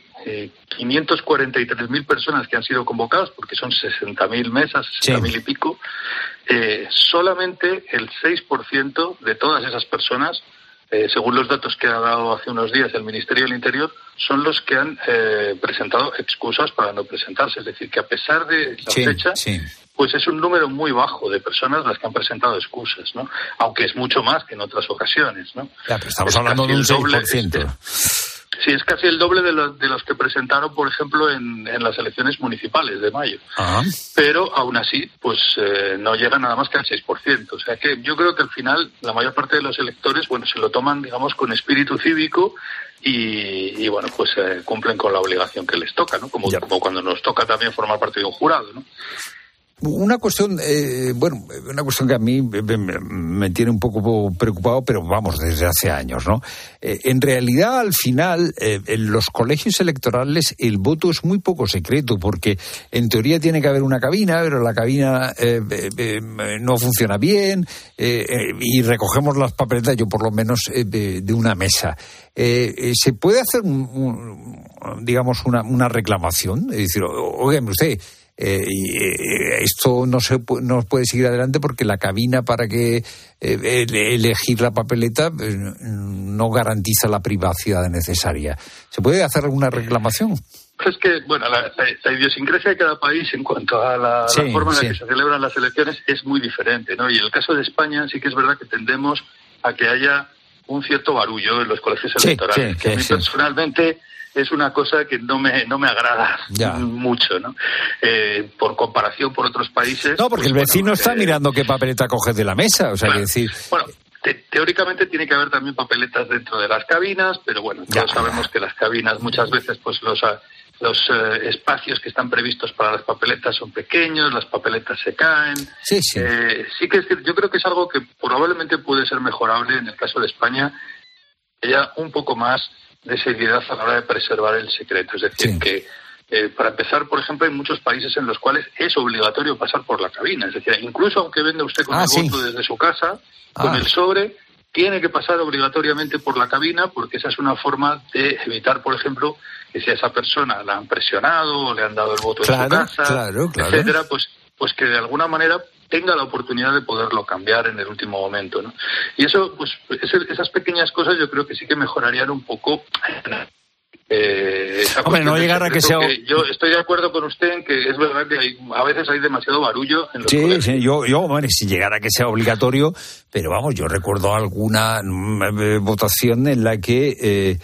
543.000 personas que han sido convocadas, porque son 60.000 mesas, 60.000 y pico, solamente el 6% de todas esas personas, según los datos que ha dado hace unos días el Ministerio del Interior, son los que han presentado excusas para no presentarse. Es decir, que a pesar de la fecha, pues es un número muy bajo de personas las que han presentado excusas, ¿no? Aunque es mucho más que en otras ocasiones, ¿no? Ya, pero estamos hablando de un 6%. Sí, es casi el doble de los que presentaron, por ejemplo, en las elecciones municipales de mayo. Pero aún así, pues no llega nada más que al 6%. O sea que yo creo que al final la mayor parte de los electores, bueno, se lo toman, digamos, con espíritu cívico y bueno, pues cumplen con la obligación que les toca, ¿no? Como cuando nos toca también formar parte de un jurado, ¿no? Una cuestión, una cuestión que a mí me tiene un poco preocupado, pero vamos, desde hace años, ¿no? En realidad, al final, en los colegios electorales el voto es muy poco secreto, porque en teoría tiene que haber una cabina, pero la cabina no funciona bien, y recogemos las papeletas, yo por lo menos, de una mesa. ¿Se puede hacer, digamos, una reclamación? Es decir, óigame usted, esto no puede seguir adelante porque la cabina para que elegir la papeleta no garantiza la privacidad necesaria. ¿Se puede hacer alguna reclamación? Es que, bueno, la idiosincrasia de cada país en cuanto a la forma en la que se celebran las elecciones es muy diferente, ¿no? Y en el caso de España sí que es verdad que tendemos a que haya un cierto barullo en los colegios electorales, que a mí personalmente es una cosa que no me agrada mucho, ¿no? Por comparación por otros países. No, porque el vecino está mirando qué papeleta coge de la mesa, o sea, que decir... Bueno, teóricamente tiene que haber también papeletas dentro de las cabinas, pero bueno, todos sabemos que las cabinas muchas veces, pues los espacios que están previstos para las papeletas son pequeños, las papeletas se caen. Sí que es decir, yo creo que es algo que probablemente puede ser mejorable en el caso de España, haya un poco más de seriedad a la hora de preservar el secreto. Es decir, que para empezar, por ejemplo, hay muchos países en los cuales es obligatorio pasar por la cabina. Es decir, incluso aunque venda usted con el voto desde su casa, con el sobre, tiene que pasar obligatoriamente por la cabina, porque esa es una forma de evitar, por ejemplo, que si a esa persona la han presionado o le han dado el voto en su casa, etcétera, pues que de alguna manera tenga la oportunidad de poderlo cambiar en el último momento, ¿no? Y eso, pues esas pequeñas cosas yo creo que sí que mejorarían un poco Hombre, no llegar a que sea... Yo estoy de acuerdo con usted en que es verdad que a veces hay demasiado barullo en los colegios. Sí, yo si llegara a que sea obligatorio, pero vamos, yo recuerdo alguna votación en la que...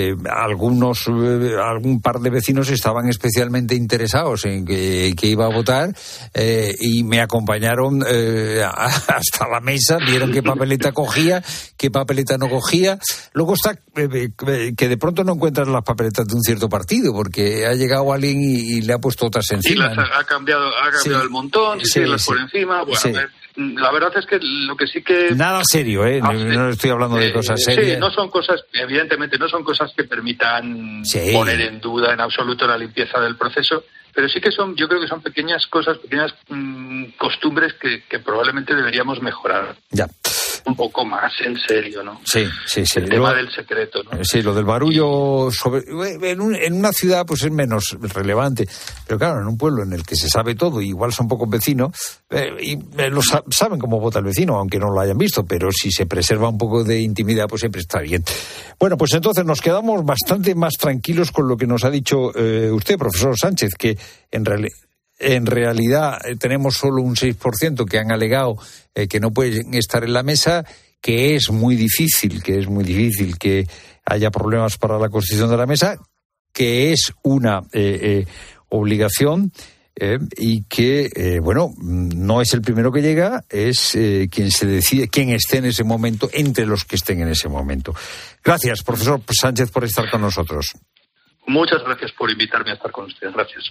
algún par de vecinos estaban especialmente interesados en que iba a votar y me acompañaron hasta la mesa, vieron qué papeleta cogía, qué papeleta no cogía. Luego está que de pronto no encuentras las papeletas de un cierto partido porque ha llegado alguien y le ha puesto otras encima. Y las ha cambiado el montón, las por encima. Bueno, la verdad es que lo que sí que... Nada serio, no estoy hablando de cosas serias. Sí, no son cosas, evidentemente, no son cosas que permitan poner en duda en absoluto la limpieza del proceso, pero sí que yo creo que son pequeñas cosas, pequeñas costumbres que probablemente deberíamos mejorar. Ya. Un poco más en serio, ¿no? Sí. El tema del secreto, ¿no? Sí, lo del barullo en una ciudad pues es menos relevante, pero claro, en un pueblo en el que se sabe todo, igual son pocos vecinos, saben cómo vota el vecino, aunque no lo hayan visto, pero si se preserva un poco de intimidad, pues siempre está bien. Bueno, pues entonces nos quedamos bastante más tranquilos con lo que nos ha dicho usted, profesor Sánchez, que en realidad tenemos solo un 6% que han alegado que no pueden estar en la mesa, que es muy difícil que haya problemas para la constitución de la mesa, que es una obligación, y que, no es el primero que llega, es quien se decide, quien esté en ese momento, entre los que estén en ese momento. Gracias, profesor Sánchez, por estar con nosotros. Muchas gracias por invitarme a estar con ustedes. Gracias.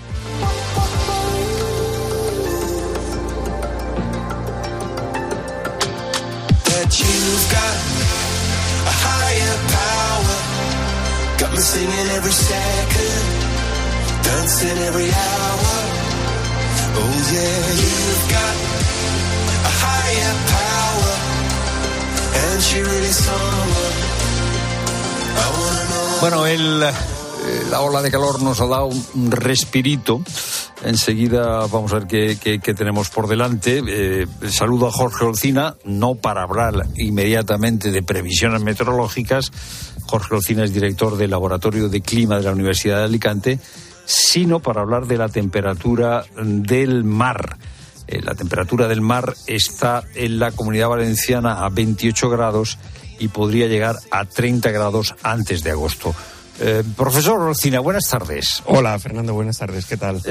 Bueno, la ola de calor nos ha dado un respirito. Enseguida vamos a ver qué tenemos por delante. Saludo a Jorge Olcina, no para hablar inmediatamente de previsiones meteorológicas. Jorge Olcina es director del Laboratorio de Clima de la Universidad de Alicante, sino para hablar de la temperatura del mar. La temperatura del mar está en la Comunidad Valenciana a 28 grados y podría llegar a 30 grados antes de agosto. Profesor Olcina, buenas tardes. Hola, Fernando, buenas tardes, ¿qué tal?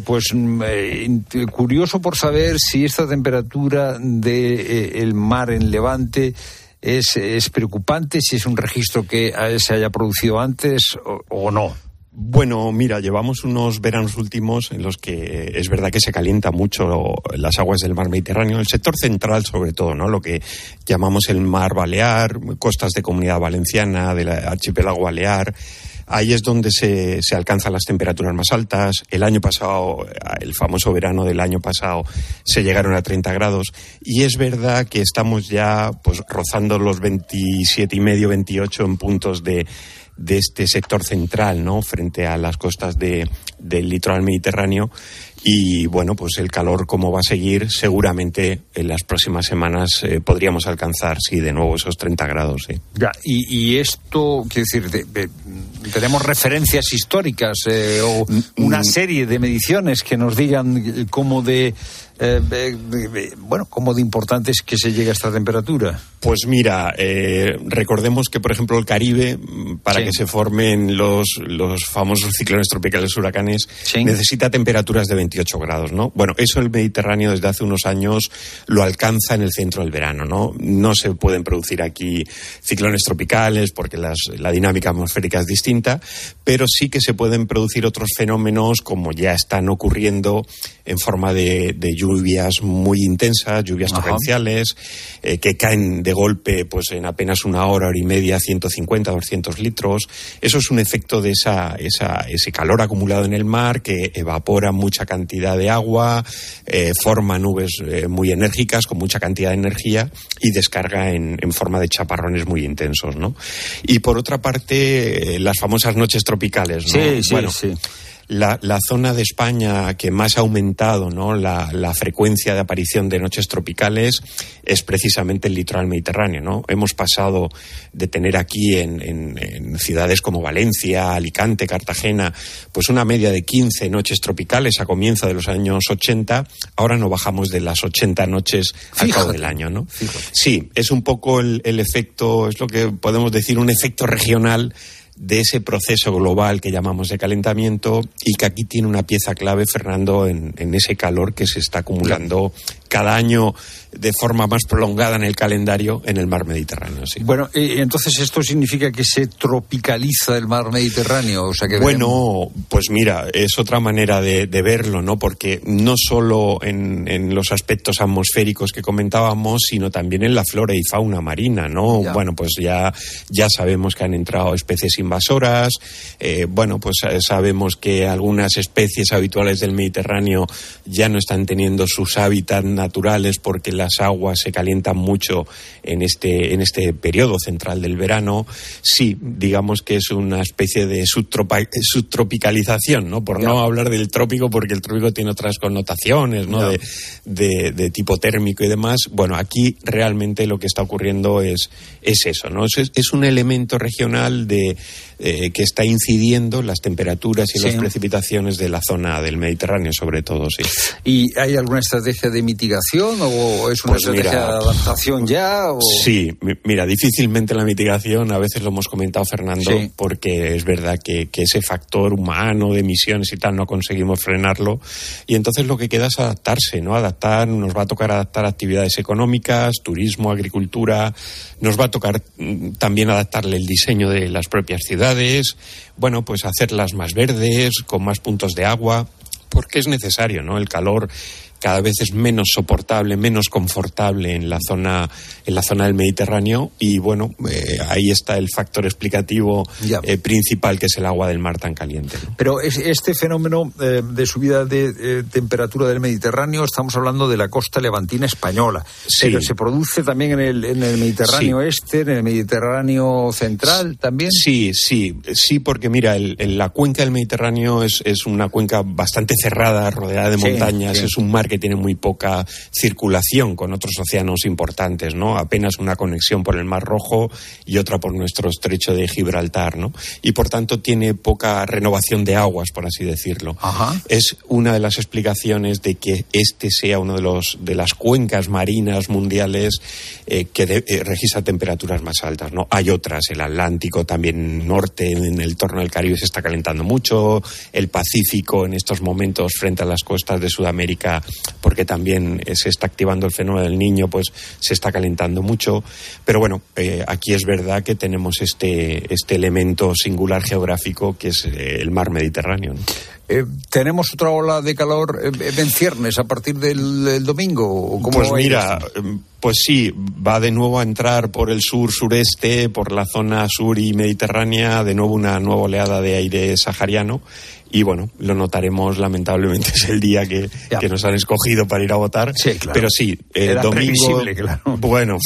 Curioso por saber si esta temperatura del mar en Levante es preocupante, si es un registro que se haya producido antes o no. Bueno, mira, llevamos unos veranos últimos en los que es verdad que se calienta mucho las aguas del mar Mediterráneo, el sector central sobre todo, ¿no? Lo que llamamos el mar Balear, costas de Comunidad Valenciana, del archipiélago Balear. Ahí es donde se alcanzan las temperaturas más altas. El año pasado, el famoso verano del año pasado, se llegaron a 30 grados. Y es verdad que estamos ya pues rozando los 27,5, 28 en puntos de este sector central, ¿no? Frente a las costas del litoral mediterráneo. Y bueno, pues el calor, como va a seguir, seguramente en las próximas semanas podríamos alcanzar, sí, de nuevo esos 30 grados, sí. Ya, y esto, quiero decir, tenemos referencias históricas o una serie de mediciones que nos digan cómo de importante es que se llegue a esta temperatura. Pues mira, recordemos que, por ejemplo, el Caribe, para que se formen los famosos ciclones tropicales huracanes, necesita temperaturas de 28 grados, ¿no? Bueno, eso el Mediterráneo desde hace unos años lo alcanza en el centro del verano, ¿no? No se pueden producir aquí ciclones tropicales porque la dinámica atmosférica es distinta, pero sí que se pueden producir otros fenómenos como ya están ocurriendo en forma de lluvias muy intensas, lluvias torrenciales, que caen de golpe pues en apenas una hora y media, 150, 200 litros. Eso es un efecto de ese calor acumulado en el mar que evapora mucha cantidad de agua, forma nubes muy enérgicas con mucha cantidad de energía y descarga en forma de chaparrones muy intensos, ¿no? Y por otra parte, las famosas noches tropicales, ¿no? Sí. La zona de España que más ha aumentado, ¿no?, la frecuencia de aparición de noches tropicales es precisamente el litoral mediterráneo, ¿no? Hemos pasado de tener aquí en ciudades como Valencia, Alicante, Cartagena, pues una media de 15 noches tropicales a comienzo de los años 80. Ahora no bajamos de las 80 noches al cabo del año, ¿no? Fíjate. Sí, es un poco el efecto, es lo que podemos decir, un efecto regional de ese proceso global que llamamos de calentamiento y que aquí tiene una pieza clave, Fernando, en ese calor que se está acumulando cada año de forma más prolongada en el calendario en el mar Mediterráneo. Sí. Bueno, entonces esto significa que se tropicaliza el mar Mediterráneo, o sea que bueno, pues mira, es otra manera de verlo, ¿no? Porque no solo en los aspectos atmosféricos que comentábamos, sino también en la flora y fauna marina, ¿no? Ya. Bueno, pues ya sabemos que han entrado especies invasoras, pues sabemos que algunas especies habituales del Mediterráneo ya no están teniendo sus hábitats naturales porque las aguas se calientan mucho en este periodo central del verano. Sí, digamos que es una especie de subtropicalización, ¿no? Por no hablar del trópico, porque el trópico tiene otras connotaciones, ¿no? De tipo térmico y demás. Bueno, aquí realmente lo que está ocurriendo es eso, ¿no? Es un elemento regional de que está incidiendo en las temperaturas y las precipitaciones de la zona del Mediterráneo, sobre todo, sí. ¿Y hay alguna estrategia de mitigación o es una estrategia de adaptación ya? O... Sí, mira, difícilmente la mitigación, a veces lo hemos comentado, Fernando, porque es verdad que ese factor humano de emisiones y tal no conseguimos frenarlo, y entonces lo que queda es adaptarse, ¿no? Nos va a tocar adaptar actividades económicas, turismo, agricultura, nos va a tocar también adaptarle el diseño de las propias ciudades, bueno, pues hacerlas más verdes, con más puntos de agua, porque es necesario, ¿no? El calor cada vez es menos soportable, menos confortable en la zona del Mediterráneo, y bueno, ahí está el factor explicativo principal, que es el agua del mar tan caliente, ¿no? Pero este fenómeno de subida de temperatura del Mediterráneo, estamos hablando de la costa levantina española, pero se produce también en el Mediterráneo este, en el Mediterráneo central también. Sí, porque mira, la cuenca del Mediterráneo es una cuenca bastante cerrada, rodeada de montañas, es un mar que tiene muy poca circulación con otros océanos importantes, ¿no? Apenas una conexión por el Mar Rojo y otra por nuestro estrecho de Gibraltar, ¿no? Y por tanto tiene poca renovación de aguas, por así decirlo. Ajá. Es una de las explicaciones de que este sea uno de las cuencas marinas mundiales que registra temperaturas más altas, ¿no? Hay otras, el Atlántico también norte, en el entorno del Caribe se está calentando mucho, el Pacífico en estos momentos frente a las costas de Sudamérica, porque también se está activando el fenómeno del Niño, pues se está calentando mucho. Pero bueno, aquí es verdad que tenemos este elemento singular geográfico que es el mar Mediterráneo, ¿no? ¿Tenemos otra ola de calor en ciernes a partir del domingo? ¿Cómo pues mira, pues sí, va de nuevo a entrar por el sur-sureste, por la zona sur y mediterránea, de nuevo una nueva oleada de aire sahariano. Y bueno, lo notaremos, lamentablemente es el día que nos han escogido para ir a votar. Sí, claro. Pero sí, el domingo, claro. Bueno,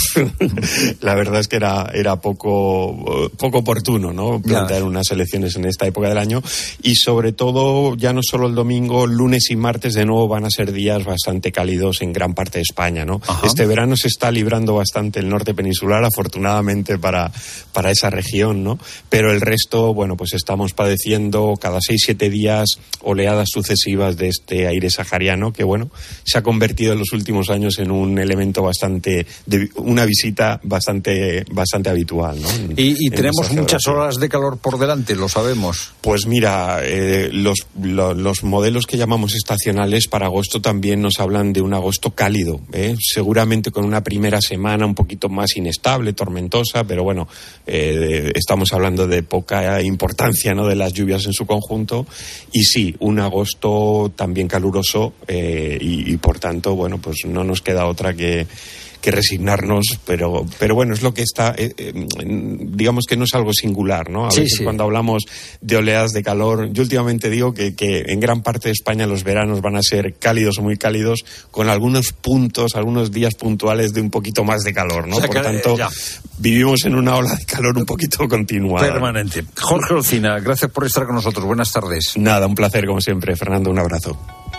la verdad es que era poco oportuno, ¿no? Plantear unas elecciones en esta época del año. Y sobre todo, ya no solo el domingo, lunes y martes de nuevo van a ser días bastante cálidos en gran parte de España, ¿no? Ajá. Este verano se está librando bastante el norte peninsular, afortunadamente para esa región, ¿no? Pero el resto, bueno, pues estamos padeciendo cada 6-7 días oleadas sucesivas de este aire sahariano que, bueno, se ha convertido en los últimos años en un elemento una visita bastante habitual, ¿no? Y tenemos muchas horas de calor por delante, lo sabemos. Pues mira, los modelos que llamamos estacionales para agosto también nos hablan de un agosto cálido, seguramente con una primera semana un poquito más inestable, tormentosa, pero bueno, estamos hablando de poca importancia, ¿no?, de las lluvias en su conjunto. Y sí, un agosto también caluroso y por tanto, bueno, pues no nos queda otra que resignarnos, pero bueno, es lo que está, digamos que no es algo singular, ¿no? A veces cuando hablamos de oleadas de calor, yo últimamente digo que en gran parte de España los veranos van a ser cálidos o muy cálidos, con algunos días puntuales de un poquito más de calor, ¿no? O sea, por tanto, vivimos en una ola de calor un poquito continuada. Permanente. Jorge Olcina, gracias por estar con nosotros. Buenas tardes. Nada, un placer como siempre. Fernando, un abrazo.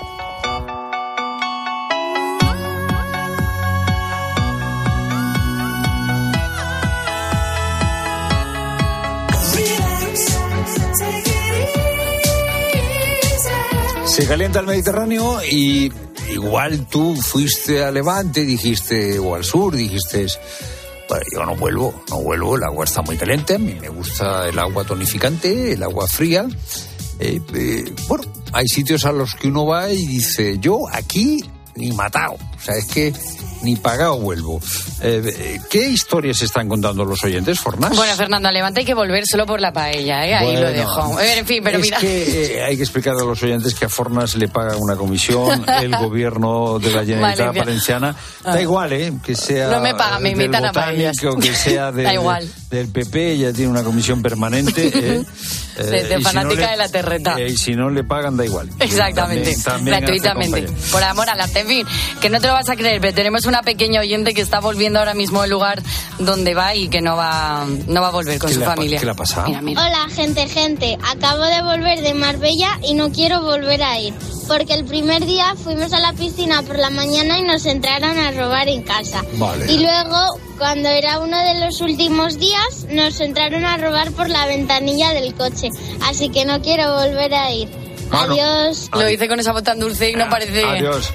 Se calienta el Mediterráneo y igual tú fuiste a Levante, dijiste, o al sur, dijiste, bueno, yo no vuelvo, el agua está muy caliente, a mí me gusta el agua tonificante, el agua fría. Bueno, hay sitios a los que uno va y dice, yo aquí ni matado, o sea, es que ni pagado vuelvo. ¿Qué historias están contando los oyentes, Fornás? Bueno, Fernando, a Levante hay que volver solo por la paella, ¿eh? Ahí bueno, lo dejo. En fin, pero mira. Que hay que explicar a los oyentes que a Fornás le paga una comisión el gobierno de la Generalitat Valenciana. Da igual, que sea. No me pagan, me invitan a paellas. O que sea del PP, ella tiene una comisión permanente. De fanática de la terreta. Y si no le pagan, da igual. Exactamente, también gratuitamente. Por amor al arte. En fin, que no te lo vas a creer, pero tenemos una pequeña oyente que está volviendo ahora mismo al lugar donde va y que no va a volver con su familia. ¿Qué le ha pasado? Mira. Hola, gente. Acabo de volver de Marbella y no quiero volver a ir. Porque el primer día fuimos a la piscina por la mañana y nos entraron a robar en casa. Vale. Y luego, cuando era uno de los últimos días, nos entraron a robar por la ventanilla del coche. Así que no quiero volver a ir. Bueno, adiós. Lo hice con esa voz tan dulce y no parece... Adiós.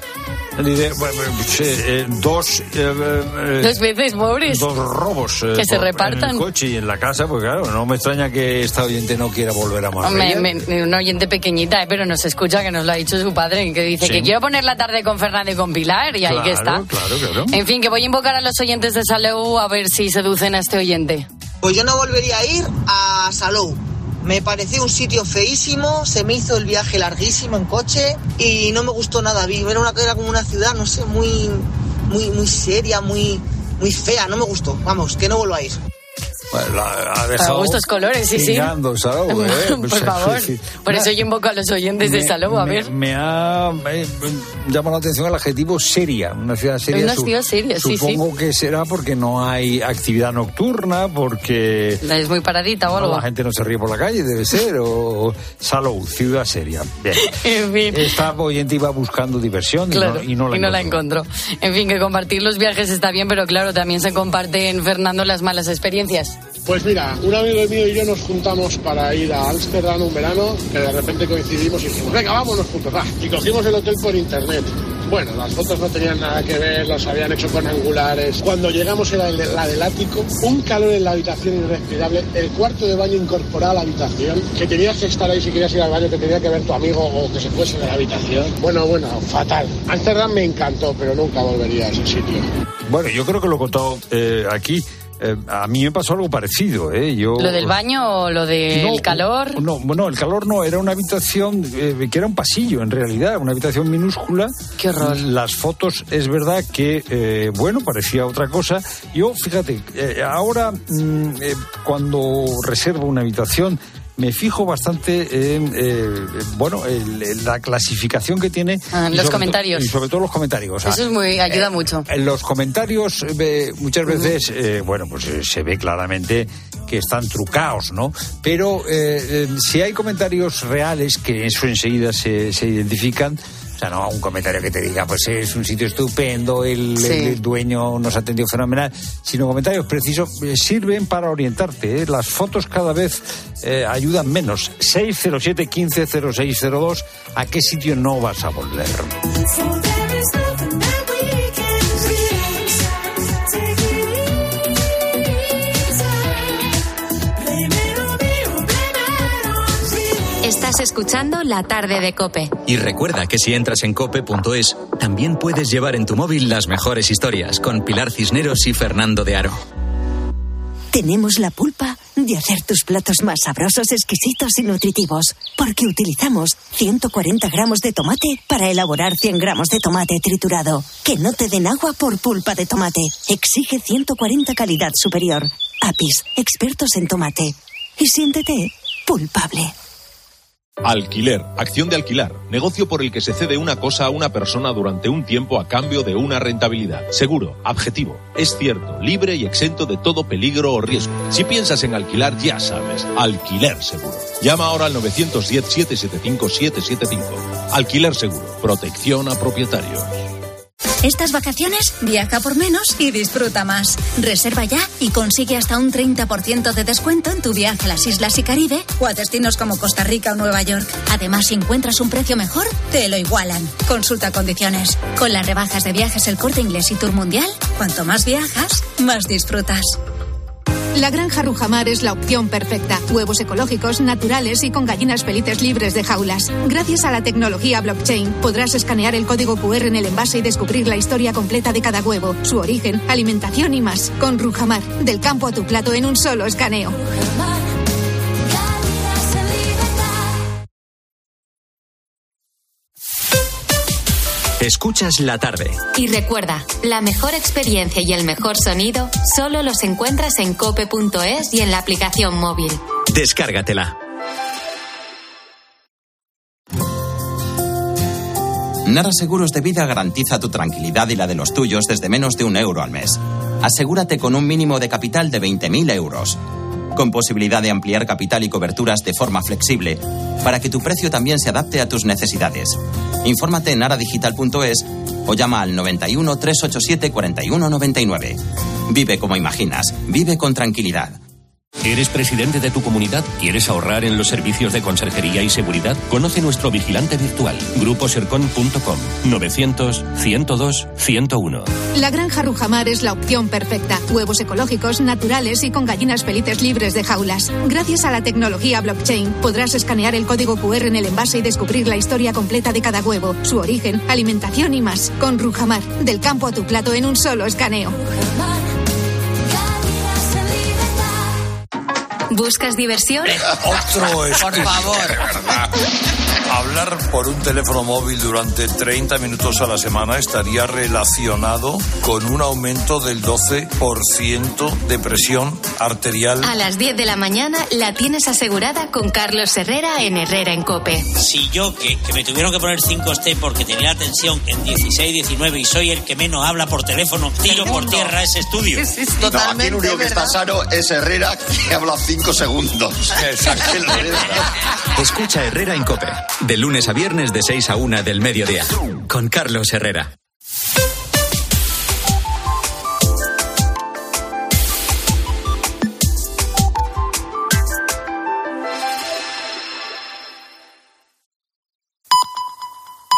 Dos veces, pobres. Dos robos que se repartan en el coche y en la casa, pues claro, no me extraña que esta oyente no quiera volver a Marbella. Una oyente pequeñita, pero nos escucha, que nos lo ha dicho su padre, que dice que quiero poner la tarde con Fernando y con Pilar, y ahí que está. Claro. En fin, que voy a invocar a los oyentes de Salou a ver si seducen a este oyente. Pues yo no volvería a ir a Salou. Me pareció un sitio feísimo, se me hizo el viaje larguísimo en coche y no me gustó nada. Era como una ciudad, no sé, muy seria, muy fea, no me gustó. Vamos, que no vuelvo a ir. Bueno, ha dejado para gustos colores, sí. Salou, Por favor. Sí. Por eso yo invoco a los oyentes de Salou, a ver. Me ha llamado la atención el adjetivo seria. Una ciudad seria. Una ciudad seria, sí. Supongo que será porque no hay actividad nocturna, porque... Es muy paradita o algo. La gente no se ríe por la calle, debe ser. O Salou, ciudad seria. Bien. En fin. Esta oyente iba buscando diversión, claro, y no la encontró. En fin, que compartir los viajes está bien, pero claro, también se comparten, Fernando, las malas experiencias. Pues mira, un amigo mío y yo nos juntamos para ir a Ámsterdam un verano, que de repente coincidimos y dijimos, venga, vámonos juntos, va. Y cogimos el hotel por internet. Bueno, las fotos no tenían nada que ver, las habían hecho con angulares. Cuando llegamos era la del ático, un calor en la habitación irrespirable, el cuarto de baño incorporado a la habitación, que tenías que estar ahí si querías ir al baño, que tenía que ver tu amigo o que se fuese de la habitación. Bueno, fatal. Ámsterdam me encantó, pero nunca volvería a ese sitio. Bueno, yo creo que lo he contado aquí. A mí me pasó algo parecido, Yo, ¿lo del baño o lo del calor? No, el calor no, era una habitación que era un pasillo en realidad, una habitación minúscula. ¡Qué horror! Las fotos, es verdad que, parecía otra cosa. Yo, fíjate, ahora cuando reservo una habitación, me fijo bastante en la clasificación que tiene. Los comentarios. Y sobre todo los comentarios. Eso es ayuda mucho. En los comentarios muchas veces, se ve claramente que están trucados, ¿no? Pero si hay comentarios reales, que eso enseguida se identifican. O sea, no un comentario que te diga, pues es un sitio estupendo, el dueño nos atendió fenomenal, sino comentarios precisos sirven para orientarte. Las fotos cada vez ayudan menos. 607 15 0602, ¿a qué sitio no vas a volver? Estás escuchando La Tarde de COPE. Y recuerda que si entras en cope.es, también puedes llevar en tu móvil las mejores historias con Pilar Cisneros y Fernando de Aro. Tenemos la pulpa de hacer tus platos más sabrosos, exquisitos y nutritivos, porque utilizamos 140 gramos de tomate para elaborar 100 gramos de tomate triturado. Que no te den agua por pulpa de tomate. Exige 140 calidad superior. Apis, expertos en tomate. Y siéntete pulpable. Alquiler, acción de alquilar, negocio por el que se cede una cosa a una persona durante un tiempo a cambio de una rentabilidad. Seguro, objetivo, es cierto, libre y exento de todo peligro o riesgo. Si piensas en alquilar, ya sabes, Alquiler Seguro. Llama ahora al 910-775-775. Alquiler Seguro, protección a propietarios. Estas vacaciones, viaja por menos y disfruta más. Reserva ya y consigue hasta un 30% de descuento en tu viaje a las Islas y Caribe o a destinos como Costa Rica o Nueva York. Además, si encuentras un precio mejor, te lo igualan. Consulta condiciones. Con las rebajas de Viajes El Corte Inglés y Tour Mundial, cuanto más viajas, más disfrutas. La granja Rujamar es la opción perfecta. Huevos ecológicos, naturales y con gallinas felices libres de jaulas. Gracias a la tecnología blockchain, podrás escanear el código QR en el envase y descubrir la historia completa de cada huevo, su origen, alimentación y más. Con Rujamar, del campo a tu plato en un solo escaneo. Escuchas La Tarde. Y recuerda, la mejor experiencia y el mejor sonido solo los encuentras en cope.es y en la aplicación móvil. Descárgatela. Nara Seguros de Vida garantiza tu tranquilidad y la de los tuyos desde menos de €1 al mes. Asegúrate con un mínimo de capital de 20.000 euros. Con posibilidad de ampliar capital y coberturas de forma flexible para que tu precio también se adapte a tus necesidades. Infórmate en naradigital.es o llama al 91 387 4199. Vive como imaginas, vive con tranquilidad. ¿Eres presidente de tu comunidad? ¿Quieres ahorrar en los servicios de conserjería y seguridad? Conoce nuestro vigilante virtual, gruposercon.com, 900-102-101. La Granja Rujamar es la opción perfecta. Huevos ecológicos, naturales y con gallinas felices libres de jaulas. Gracias a la tecnología blockchain, podrás escanear el código QR en el envase y descubrir la historia completa de cada huevo, su origen, alimentación y más. Con Rujamar, del campo a tu plato en un solo escaneo. ¿Buscas diversión? Otro es. Por favor. Hablar por un teléfono móvil durante 30 minutos a la semana estaría relacionado con un aumento del 12% de presión arterial. A las 10 de la mañana la tienes asegurada con Carlos Herrera en Herrera en COPE. Si yo, que me tuvieron que poner 5T porque tenía la tensión en 16, 19 y soy el que menos habla por teléfono, tiro por tierra ese estudio. Totalmente, no, aquí el único que está sano es Herrera, que habla 5 segundos. Exacto. Escucha Herrera en COPE. De lunes a viernes de 6 a 1 del mediodía. Con Carlos Herrera.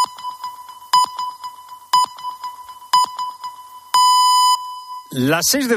Las 6 de